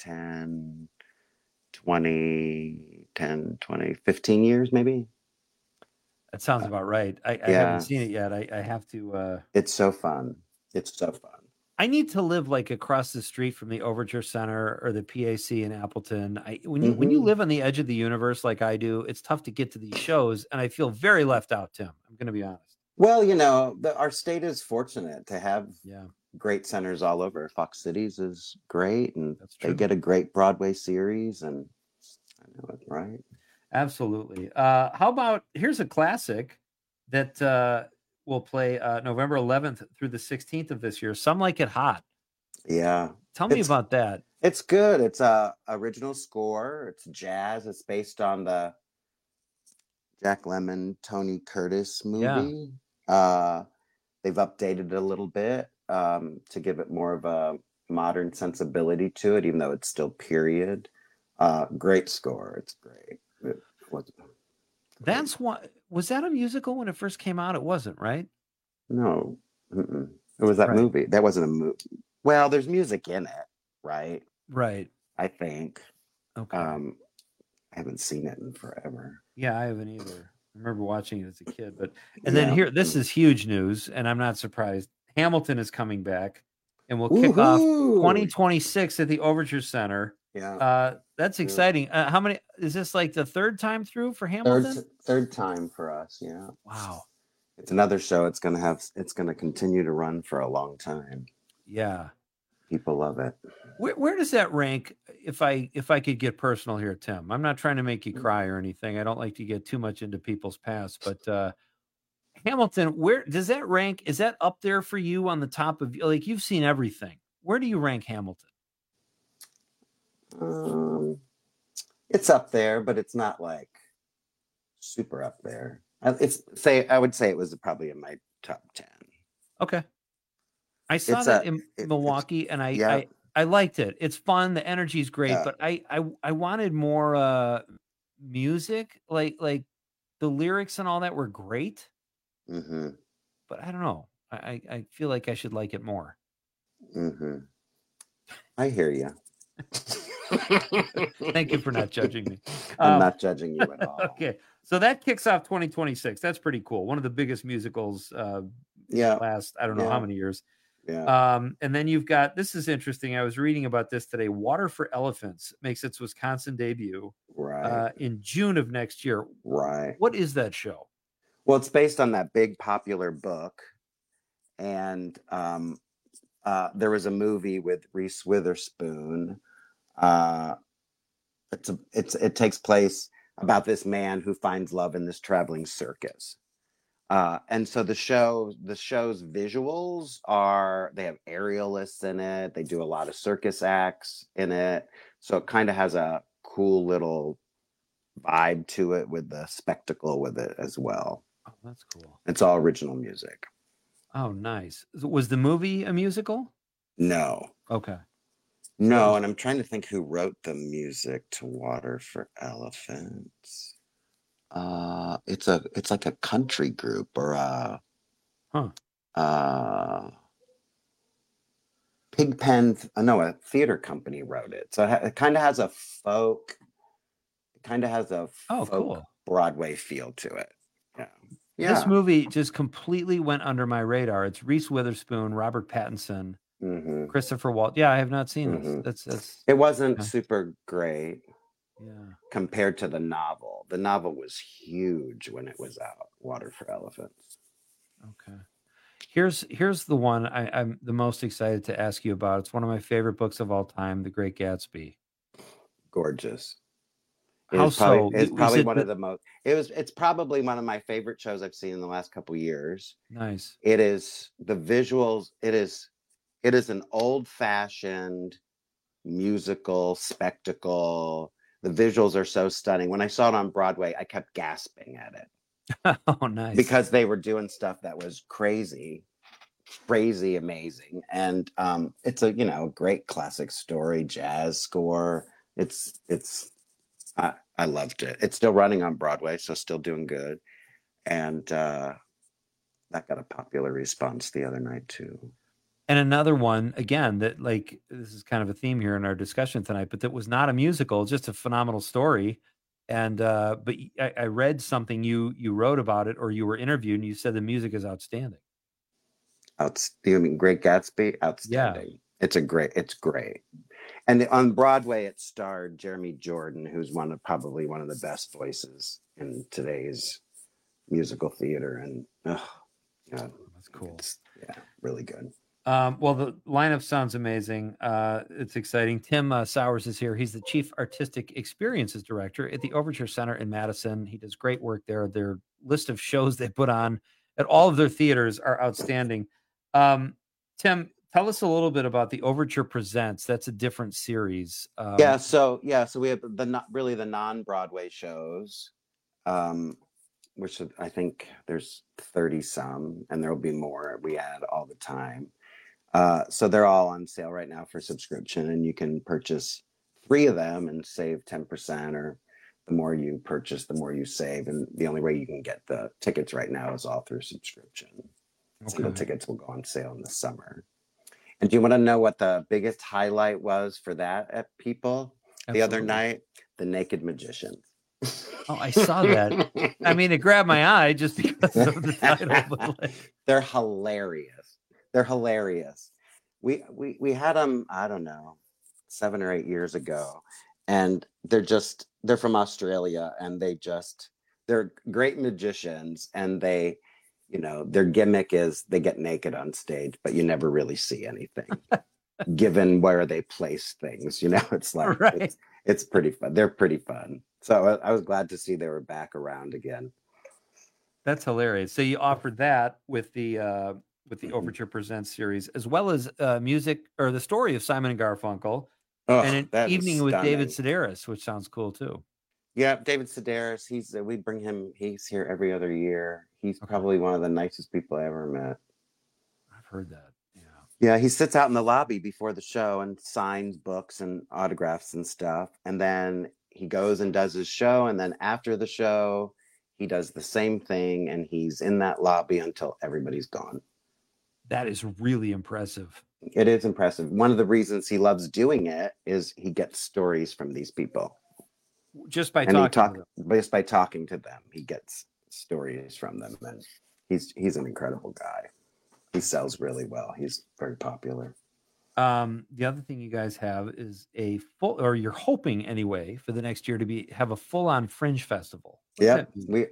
15 years, maybe. That sounds about right. I haven't seen it yet. I have to. It's so fun. It's so fun. I need to live like across the street from the Overture Center or the PAC in Appleton. When you live on the edge of the universe like I do, it's tough to get to these shows, and I feel very left out, Tim. I'm going to be honest. Well, our state is fortunate to have great centers all over. Fox Cities is great, and they get a great Broadway series, and I know it, right? Absolutely. How about, here's a classic that will play November 11th through the 16th of this year. Some Like It Hot. Yeah. Tell me about that. It's good. It's a original score. It's jazz. It's based on the Jack Lemmon, Tony Curtis movie. Yeah. They've updated it a little bit to give it more of a modern sensibility to it, even though it's still period. Great score. It's great. That's what was that a musical when it first came out? It wasn't, right? No, it was that movie. That wasn't a movie. Well, there's music in it, right? Right. I think. Okay. I haven't seen it in forever. Yeah, I haven't either. I remember watching it as a kid, then here, this is huge news, and I'm not surprised. Hamilton is coming back, and we'll kick off 2026 at the Overture Center. Yeah. That's exciting. How many is this, like the third time through for Hamilton? Third time for us. Yeah. Wow. It's another show. It's going to continue to run for a long time. Yeah. People love it. Where does that rank? If I could get personal here, Tim, I'm not trying to make you cry or anything. I don't like to get too much into people's past, but Hamilton, where does that rank? Is that up there for you on the top of, like, you've seen everything? Where do you rank Hamilton? It's up there, but it's not like super up there. I would say it was probably in my top 10. Okay. I saw that in Milwaukee, and I liked it. It's fun. The energy is great, but I wanted more music. Like the lyrics and all that were great. Mm-hmm. But I don't know. I feel like I should like it more. Mm-hmm. I hear you. Thank you for not judging me. I'm not judging you at all. Okay. So that kicks off 2026. That's pretty cool. One of the biggest musicals last, I don't know how many years. Yeah. And then you've got, this is interesting. I was reading about this today. Water for Elephants makes its Wisconsin debut in June of next year. Right. What is that show? Well, it's based on that big popular book. And there was a movie with Reese Witherspoon. It takes place about this man who finds love in this traveling circus. And so the show's visuals they have aerialists in it. They do a lot of circus acts in it. So it kind of has a cool little vibe to it with the spectacle with it as well. Oh, that's cool. It's all original music. Oh, nice. Was the movie a musical? No. Okay. No, and I'm trying to think who wrote the music to Water for Elephants. It's like a country group or Pigpen. A theater company wrote it. So it kind of has a folk. It kind of has a folk cool Broadway feel to it. Yeah. This movie just completely went under my radar. It's Reese Witherspoon, Robert Pattinson, Christopher Waltz. Yeah, I have not seen this. That's it wasn't super great. Yeah. Compared to the novel. The novel was huge when it was out, Water for Elephants. Okay. Here's the one I'm the most excited to ask you about. It's one of my favorite books of all time, The Great Gatsby. Gorgeous. How so? It's probably one of the most. It's probably one of my favorite shows I've seen in the last couple of years. Nice. It is the visuals. It is an old-fashioned musical spectacle. The visuals are so stunning. When I saw it on Broadway, I kept gasping at it. Oh, nice. Because they were doing stuff that was crazy amazing. And it's a great classic story, jazz score. I loved it. It's still running on Broadway, so still doing good. And that got a popular response the other night too. And another one, again, that like this is kind of a theme here in our discussion tonight, but that was not a musical, just a phenomenal story. And but I read something you wrote about it, or you were interviewed, and you said the music is outstanding. You mean Great Gatsby? Outstanding. Yeah. It's great. And on Broadway, it starred Jeremy Jordan, who's probably one of the best voices in today's musical theater. And that's cool. Really good. Well, the lineup sounds amazing. It's exciting. Tim Sowers is here. He's the Chief Artistic Experiences Director at the Overture Center in Madison. He does great work there. Their list of shows they put on at all of their theaters are outstanding. Tim, tell us a little bit about the Overture Presents. That's a different series. So we have the non-Broadway shows, which I think there's 30 some, and there'll be more we add all the time. So they're all on sale right now for subscription, and you can purchase 3 of them and save 10%, or the more you purchase, the more you save. And the only way you can get the tickets right now is all through subscription. Okay. Single tickets will go on sale in the summer. And do you want to know what the biggest highlight was for that at People the other night? The Naked Magicians. Oh, I saw that. I mean, it grabbed my eye just because of the title. They're hilarious. We had them, I don't know, 7 or 8 years ago, and they're from Australia, and they're great magicians, and they their gimmick is they get naked on stage, but you never really see anything given where they place things. It's like, Right. it's pretty fun. They're pretty fun. So I was glad to see they were back around again. That's hilarious. So you offered that with the Overture Presents series, as well as music or the story of Simon and Garfunkel, Oh, and that an is evening with David stunning. Sedaris, which sounds cool too. Yeah, David Sedaris. We bring him. He's here every other year. He's probably one of the nicest people I ever met. I've heard that. Yeah, he sits out in the lobby before the show and signs books and autographs and stuff. And then he goes and does his show. And then after the show, he does the same thing. And he's in that lobby until everybody's gone. That is really impressive. It is impressive. One of the reasons he loves doing it is he gets stories from these people. Just by And talking to them. just by talking to them, he gets stories from them. And he's an incredible guy. He sells really well. He's very popular. The other thing you guys have is a full, or you're hoping anyway, for the next year to have a full-on Fringe festival. What's Yeah. that mean?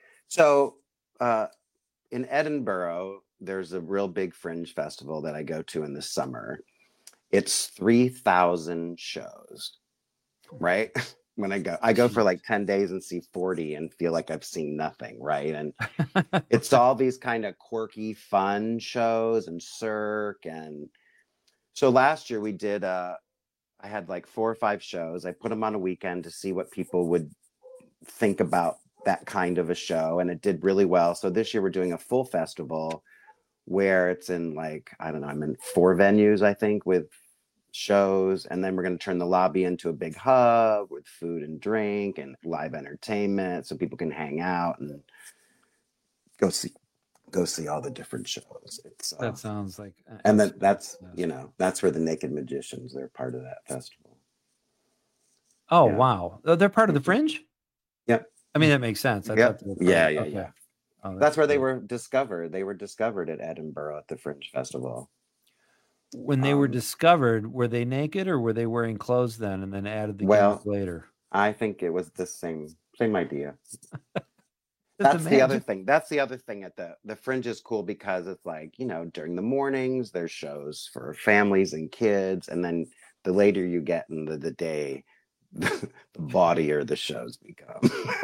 In Edinburgh, there's a real big Fringe festival that I go to in the summer. It's 3,000 shows, right? When I go for like 10 days and see 40 and feel like I've seen nothing, right? And it's all these kind of quirky, fun shows and Cirque. And so last year we did, I had like 4 or 5 shows. I put them on a weekend to see what people would think about that kind of a show. And it did really well. So this year we're doing a full festival where it's in like, I don't know, I'm in 4 venues, I think, with shows, and then we're going to turn the lobby into a big hub with food and drink and live entertainment so people can hang out and go see all the different shows. That sounds like, and then that's where the Naked Magicians, they're part of that festival. Oh, wow. They're part of the Fringe? Yep. I mean, that makes sense. I Yep. thought they were Yeah. okay. Oh, That's where they were discovered. They were discovered at Edinburgh at the Fringe Festival. When they were discovered, were they naked or were they wearing clothes then and then added the gimmick later? I think it was the same idea. That's the other thing. That's the other thing at the Fringe is cool because it's like, during the mornings, there's shows for families and kids. And then the later you get into the day, the bawdier the shows become.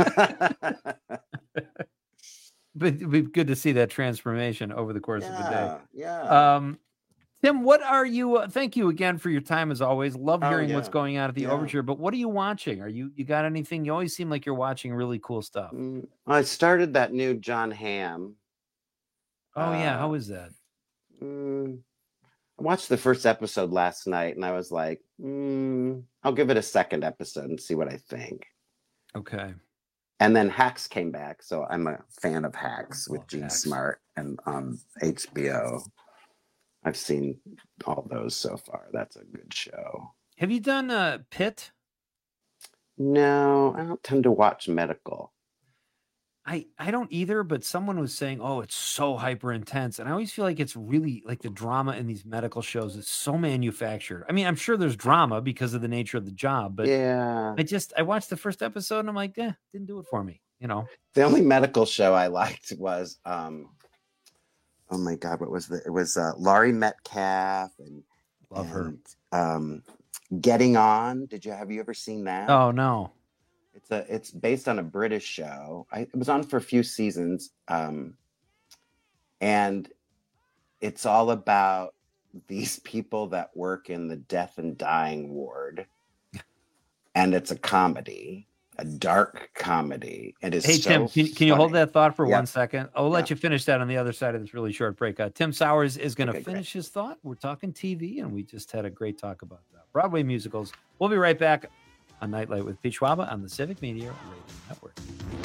But it'd be good to see that transformation over the course of the day. Yeah. Tim, what are you? Thank you again for your time as always. Love hearing what's going on at the Overture. But what are you watching? You got anything? You always seem like you're watching really cool stuff. I started that new John Hamm. Oh yeah, how is that? I watched the first episode last night, and I was like, I'll give it a second episode and see what I think. Okay. And then Hacks came back, so I'm a fan of Hacks with Gene Smart and on HBO. I've seen all those so far. That's a good show. Have you done Pitt? No, I don't tend to watch medical. I don't either, but someone was saying, oh, it's so hyper intense. And I always feel like it's really like the drama in these medical shows is so manufactured. I mean, I'm sure there's drama because of the nature of the job, but yeah, I watched the first episode and I'm like, didn't do it for me. The only medical show I liked was, oh my God, what was it was Laurie Metcalf and love her. Getting On. Have you ever seen that? Oh no. It's based on a British show. It was on for a few seasons. And it's all about these people that work in the death and dying ward. And it's a comedy, a dark comedy. It is. Hey, so Tim, can you hold funny. that thought for 1 second? I'll let you finish that on the other side of this really short break. Tim Sowers is going to finish his thought. We're talking TV, and we just had a great talk about Broadway musicals. We'll be right back on Nightlight with Pete Schwaba on the Civic Media Radio Network.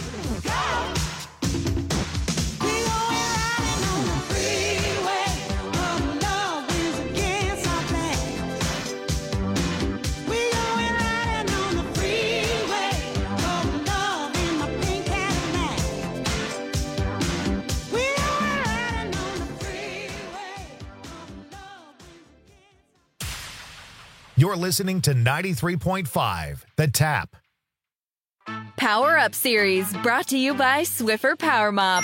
You're listening to 93.5, The Tap. Power Up Series brought to you by Swiffer Power Mop.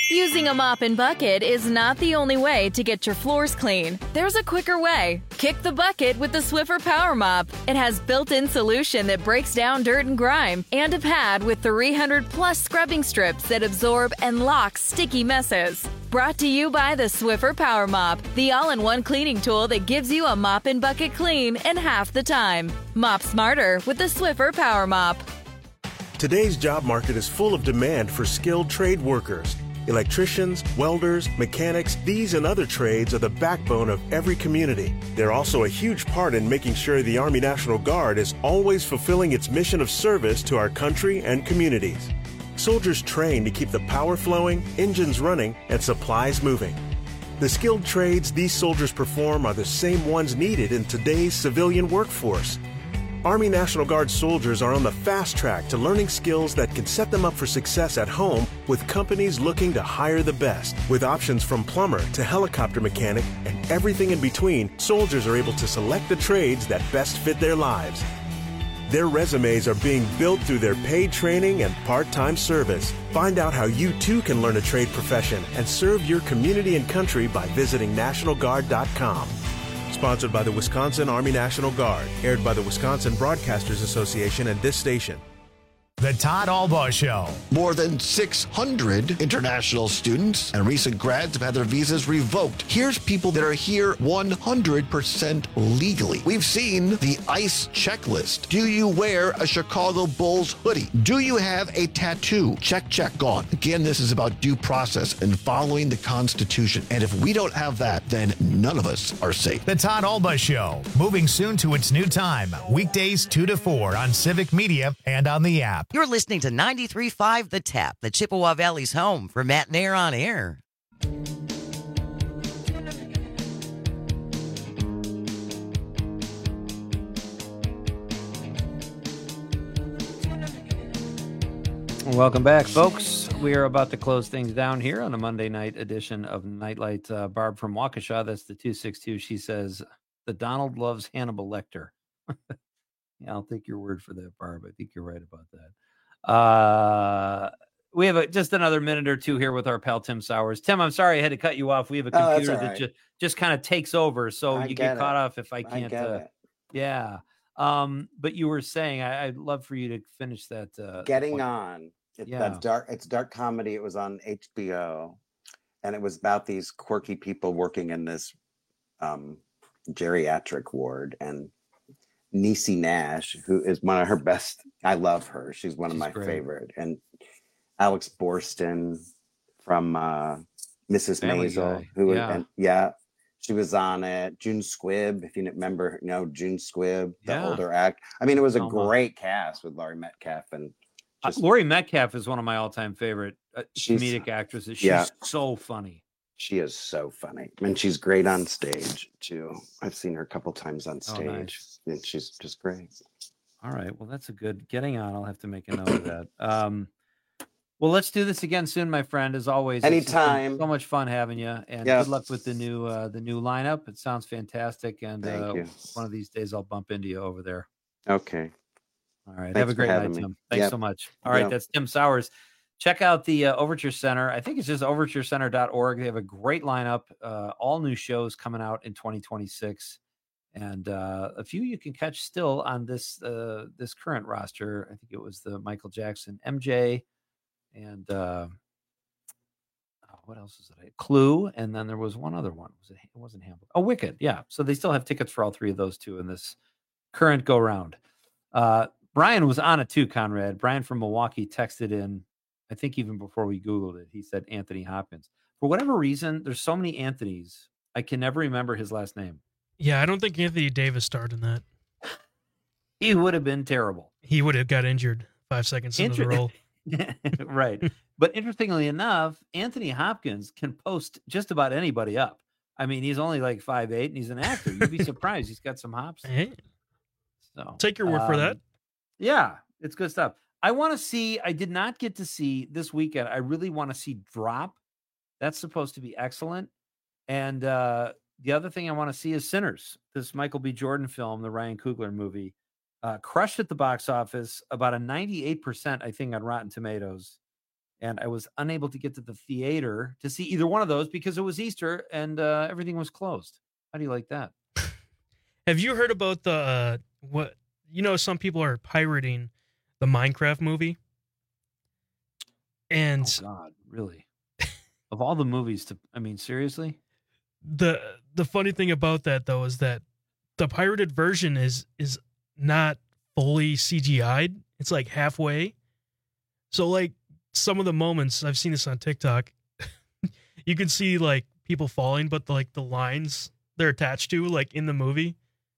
Using a mop and bucket is not the only way to get your floors clean. There's a quicker way. Kick the bucket with the Swiffer Power Mop. It has built-in solution that breaks down dirt and grime, and a pad with 300+ scrubbing strips that absorb and lock sticky messes. Brought to you by the Swiffer Power Mop, the all-in-one cleaning tool that gives you a mop and bucket clean in half the time. Mop smarter with the Swiffer Power Mop. Today's job market is full of demand for skilled trade workers. Electricians, welders, mechanics, these and other trades are the backbone of every community. They're also a huge part in making sure the Army National Guard is always fulfilling its mission of service to our country and communities. Soldiers train to keep the power flowing, engines running, and supplies moving. The skilled trades these soldiers perform are the same ones needed in today's civilian workforce. Army National Guard soldiers are on the fast track to learning skills that can set them up for success at home with companies looking to hire the best. With options from plumber to helicopter mechanic and everything in between, soldiers are able to select the trades that best fit their lives. Their resumes are being built through their paid training and part-time service. Find out how you too can learn a trade profession and serve your community and country by visiting NationalGuard.com. Sponsored by the Wisconsin Army National Guard. Aired by the Wisconsin Broadcasters Association and this station. The Todd Albaugh Show. More than 600 international students and recent grads have had their visas revoked. Here's people that are here 100% legally. We've seen the ICE checklist. Do you wear a Chicago Bulls hoodie? Do you have a tattoo? Check, check, gone. Again, this is about due process and following the Constitution. And if we don't have that, then none of us are safe. The Todd Albaugh Show. Moving soon to its new time. Weekdays 2 to 4 on Civic Media and on the app. You're listening to 93.5 The Tap, the Chippewa Valley's home for Matt and Air on Air. Welcome back, folks. We are about to close things down here on a Monday night edition of Nightlight. Barb from Waukesha, that's the 262. She says, the Donald loves Hannibal Lecter. Yeah, I'll take your word for that, Barb. I think you're right about that. We have just another minute or two here with our pal Tim Sowers. Tim, I'm sorry I had to cut you off. We have a computer that just kind of takes over, so you get caught off if I can't. Yeah. But you were saying I'd love for you to finish that. Getting On. That's dark. It's dark comedy. It was on HBO, and it was about these quirky people working in this geriatric ward, and Niecy Nash, who is one of her best. I love her. She's one of my favorite. And Alex Borstein from Mrs. Maisel, she was on it. June Squibb, if you remember, June Squibb, the older act. I mean, it was a great cast with Laurie Metcalf and. Laurie Metcalf is one of my all-time favorite comedic actresses. She's so funny. She is so funny. And she's great on stage, too. I've seen her a couple times on stage. Nice. And she's just great. All right. Well, that's a good Getting On. I'll have to make a note of that. Well, let's do this again soon, my friend. As always, anytime. So much fun having you, and good luck with the new lineup. It sounds fantastic, and Thank you. One of these days I'll bump into you over there. Okay. All right. Thanks have a great night, me. Tim. Thanks so much. All right. That's Tim Sowers. Check out the Overture Center. I think it's just overturecenter.org. They have a great lineup, all new shows coming out in 2026. And a few you can catch still on this current roster. I think it was the Michael Jackson, MJ, and what else is it? Clue. And then there was one other one. It wasn't Hamilton. Oh, Wicked. Yeah. So they still have tickets for all three of those two in this current go round. Brian was on it too, Conrad. Brian from Milwaukee texted in, I think even before we Googled it, he said Anthony Hopkins. For whatever reason, there's so many Anthonys, I can never remember his last name. Yeah, I don't think Anthony Davis starred in that. He would have been terrible. He would have got injured 5 seconds into the role. Right. But interestingly enough, Anthony Hopkins can post just about anybody up. I mean, he's only like 5'8", and he's an actor. You'd be surprised. He's got some hops. Hey. So take your word for that. Yeah, it's good stuff. I did not get to see this weekend. I really want to see Drop. That's supposed to be excellent. And the other thing I want to see is Sinners, this Michael B. Jordan film, the Ryan Coogler movie. Crushed at the box office, about a 98%, I think, on Rotten Tomatoes. and I was unable to get to the theater to see either one of those because it was Easter and everything was closed. How do you like that? Have you heard about the what? You know, some people are pirating the Minecraft movie, and oh God, really? Of all the movies, seriously. The funny thing about that though is that the pirated version is not fully CGI'd. It's like halfway. So like some of the moments, I've seen this on TikTok, you can see like people falling, but the lines they're attached to like in the movie.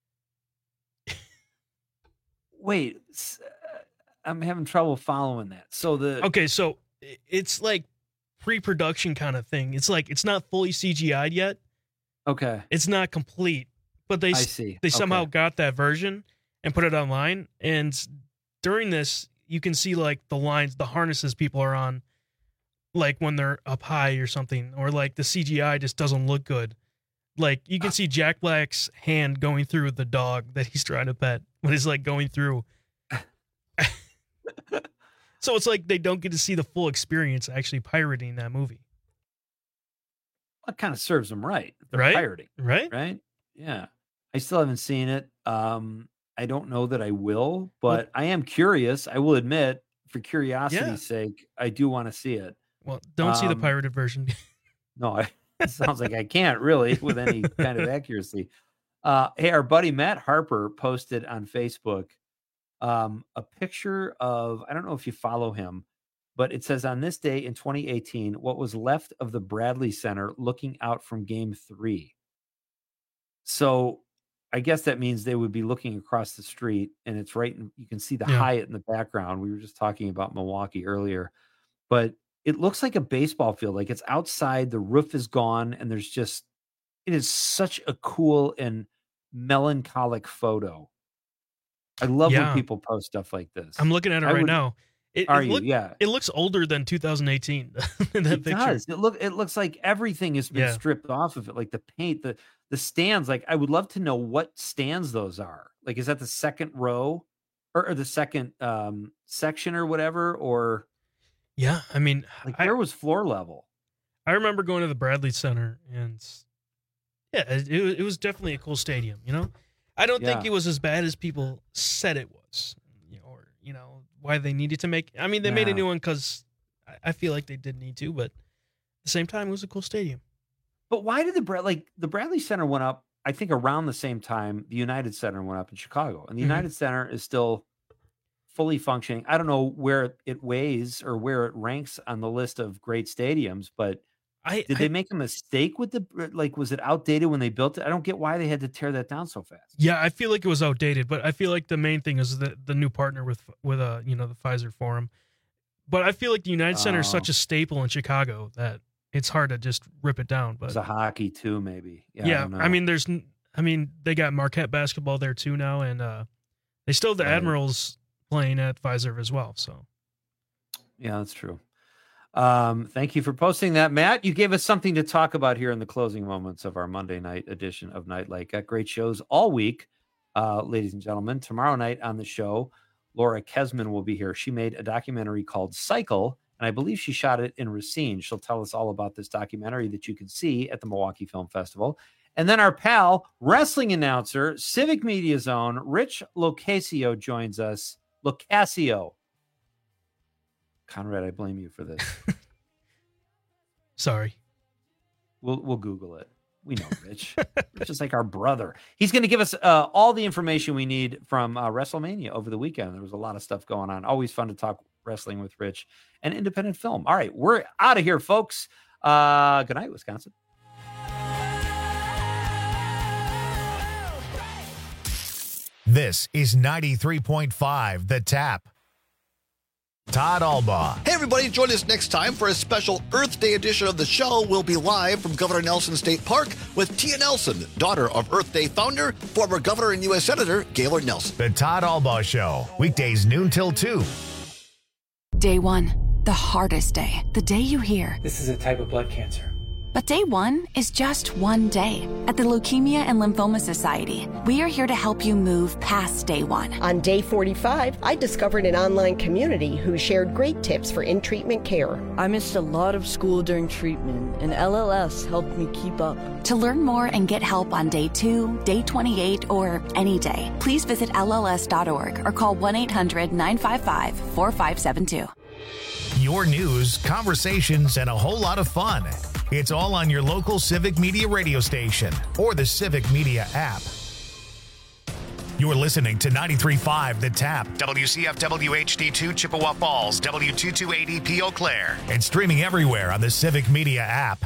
Wait, I'm having trouble following that. So so it's like pre-production kind of thing. It's like it's not fully CGI'd yet. Okay. It's not complete, but they somehow got that version and put it online. And during this, you can see like the lines, the harnesses people are on, like when they're up high or something, or like the CGI just doesn't look good. Like you can see Jack Black's hand going through the dog that he's trying to pet when he's like going through. So it's like they don't get to see the full experience actually pirating that movie. That kind of serves them right. They're Right? pirating. Right? Yeah. I still haven't seen it. I don't know that I will, but I am curious. I will admit, for curiosity's sake, I do want to see it. Well, don't see the pirated version. No, it sounds like I can't really with any kind of accuracy. Hey, our buddy Matt Harper posted on Facebook a picture of, I don't know if you follow him, but it says on this day in 2018, what was left of the Bradley Center looking out from Game 3. So I guess that means they would be looking across the street, and it's right. You can see the Hyatt in the background. We were just talking about Milwaukee earlier, but it looks like a baseball field. Like it's outside, the roof is gone, and it is such a cool and melancholic photo. I love when people post stuff like this. I'm looking at it right now. Yeah. It looks older than 2018. In that picture. Does. It looks like everything has been stripped off of it. Like the paint, the stands. Like I would love to know what stands those are. Like, is that the second row or the second section or whatever? Or yeah, I mean, like there was floor level. I remember going to the Bradley Center, and yeah, it was definitely a cool stadium. You know, I don't think it was as bad as people said it was. You know, why they needed to make. I mean, they made a new one because I feel like they did need to, but at the same time, it was a cool stadium. But why did the Bradley Center went up? I think around the same time the United Center went up in Chicago, and the United Center is still fully functioning. I don't know where it weighs or where it ranks on the list of great stadiums, but did they make a mistake with was it outdated when they built it? I don't get why they had to tear that down so fast. Yeah, I feel like it was outdated, but I feel like the main thing is the new partner with the Pfizer Forum. But I feel like the United Center is such a staple in Chicago that it's hard to just rip it down. But there's a hockey too, maybe. Yeah, I mean, they got Marquette basketball there too now, and they still have the Admirals playing at Pfizer as well. So yeah, that's true. Thank you for posting that, Matt. You gave us something to talk about here in the closing moments of our Monday night edition of Nightlight. Got great shows all week, ladies and gentlemen. Tomorrow night on the show, Laura Kesman will be here. She made a documentary called Cycle, and I believe she shot it in Racine. She'll tell us all about this documentary that you can see at the Milwaukee Film Festival. And then our pal, wrestling announcer, Civic Media Zone, Rich Locascio joins us. Locascio. Conrad, I blame you for this. Sorry. We'll Google it. We know Rich. Rich is like our brother. He's going to give us all the information we need from WrestleMania over the weekend. There was a lot of stuff going on. Always fun to talk wrestling with Rich and independent film. All right, we're out of here, folks. Good night, Wisconsin. This is 93.5 The Tap. Todd Albaugh. Hey, everybody, join us next time for a special Earth Day edition of the show. We'll be live from Governor Nelson State Park with Tia Nelson, daughter of Earth Day founder, former Governor and U.S. Senator Gaylord Nelson. The Todd Albaugh Show, weekdays noon till 2. Day 1, the hardest day. The day you hear, this is a type of blood cancer. But day one is just one day. At the Leukemia and Lymphoma Society, we are here to help you move past day one. On day 45, I discovered an online community who shared great tips for in-treatment care. I missed a lot of school during treatment, and LLS helped me keep up. To learn more and get help on day 2, day 28, or any day, please visit LLS.org or call 1-800-955-4572. Your news, conversations, and a whole lot of fun. It's all on your local Civic Media radio station or the Civic Media app. You're listening to 93.5 The Tap, WCFW HD2 Chippewa Falls, W228EP Eau Claire, and streaming everywhere on the Civic Media app.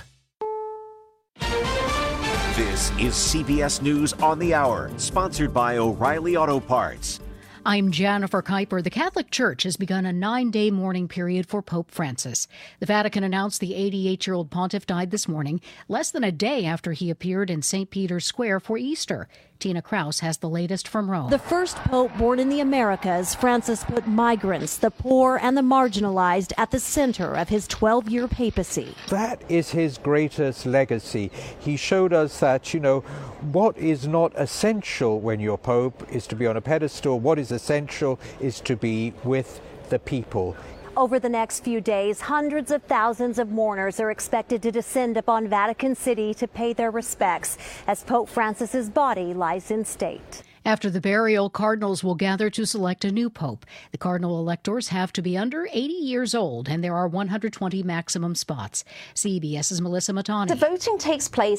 This is CBS News on the Hour, sponsored by O'Reilly Auto Parts. I'm Jennifer Kuiper. The Catholic Church has begun a 9-day mourning period for Pope Francis. The Vatican announced the 88-year-old pontiff died this morning, less than a day after he appeared in St. Peter's Square for Easter. Tina Kraus has the latest from Rome. The first pope born in the Americas, Francis put migrants, the poor, and the marginalized at the center of his 12-year papacy. That is his greatest legacy. He showed us that, what is not essential when you're pope is to be on a pedestal. What is essential is to be with the people. Over the next few days, hundreds of thousands of mourners are expected to descend upon Vatican City to pay their respects as Pope Francis's body lies in state. After the burial, cardinals will gather to select a new pope. The cardinal electors have to be under 80 years old, and there are 120 maximum spots. CBS's Melissa Matani. The voting takes place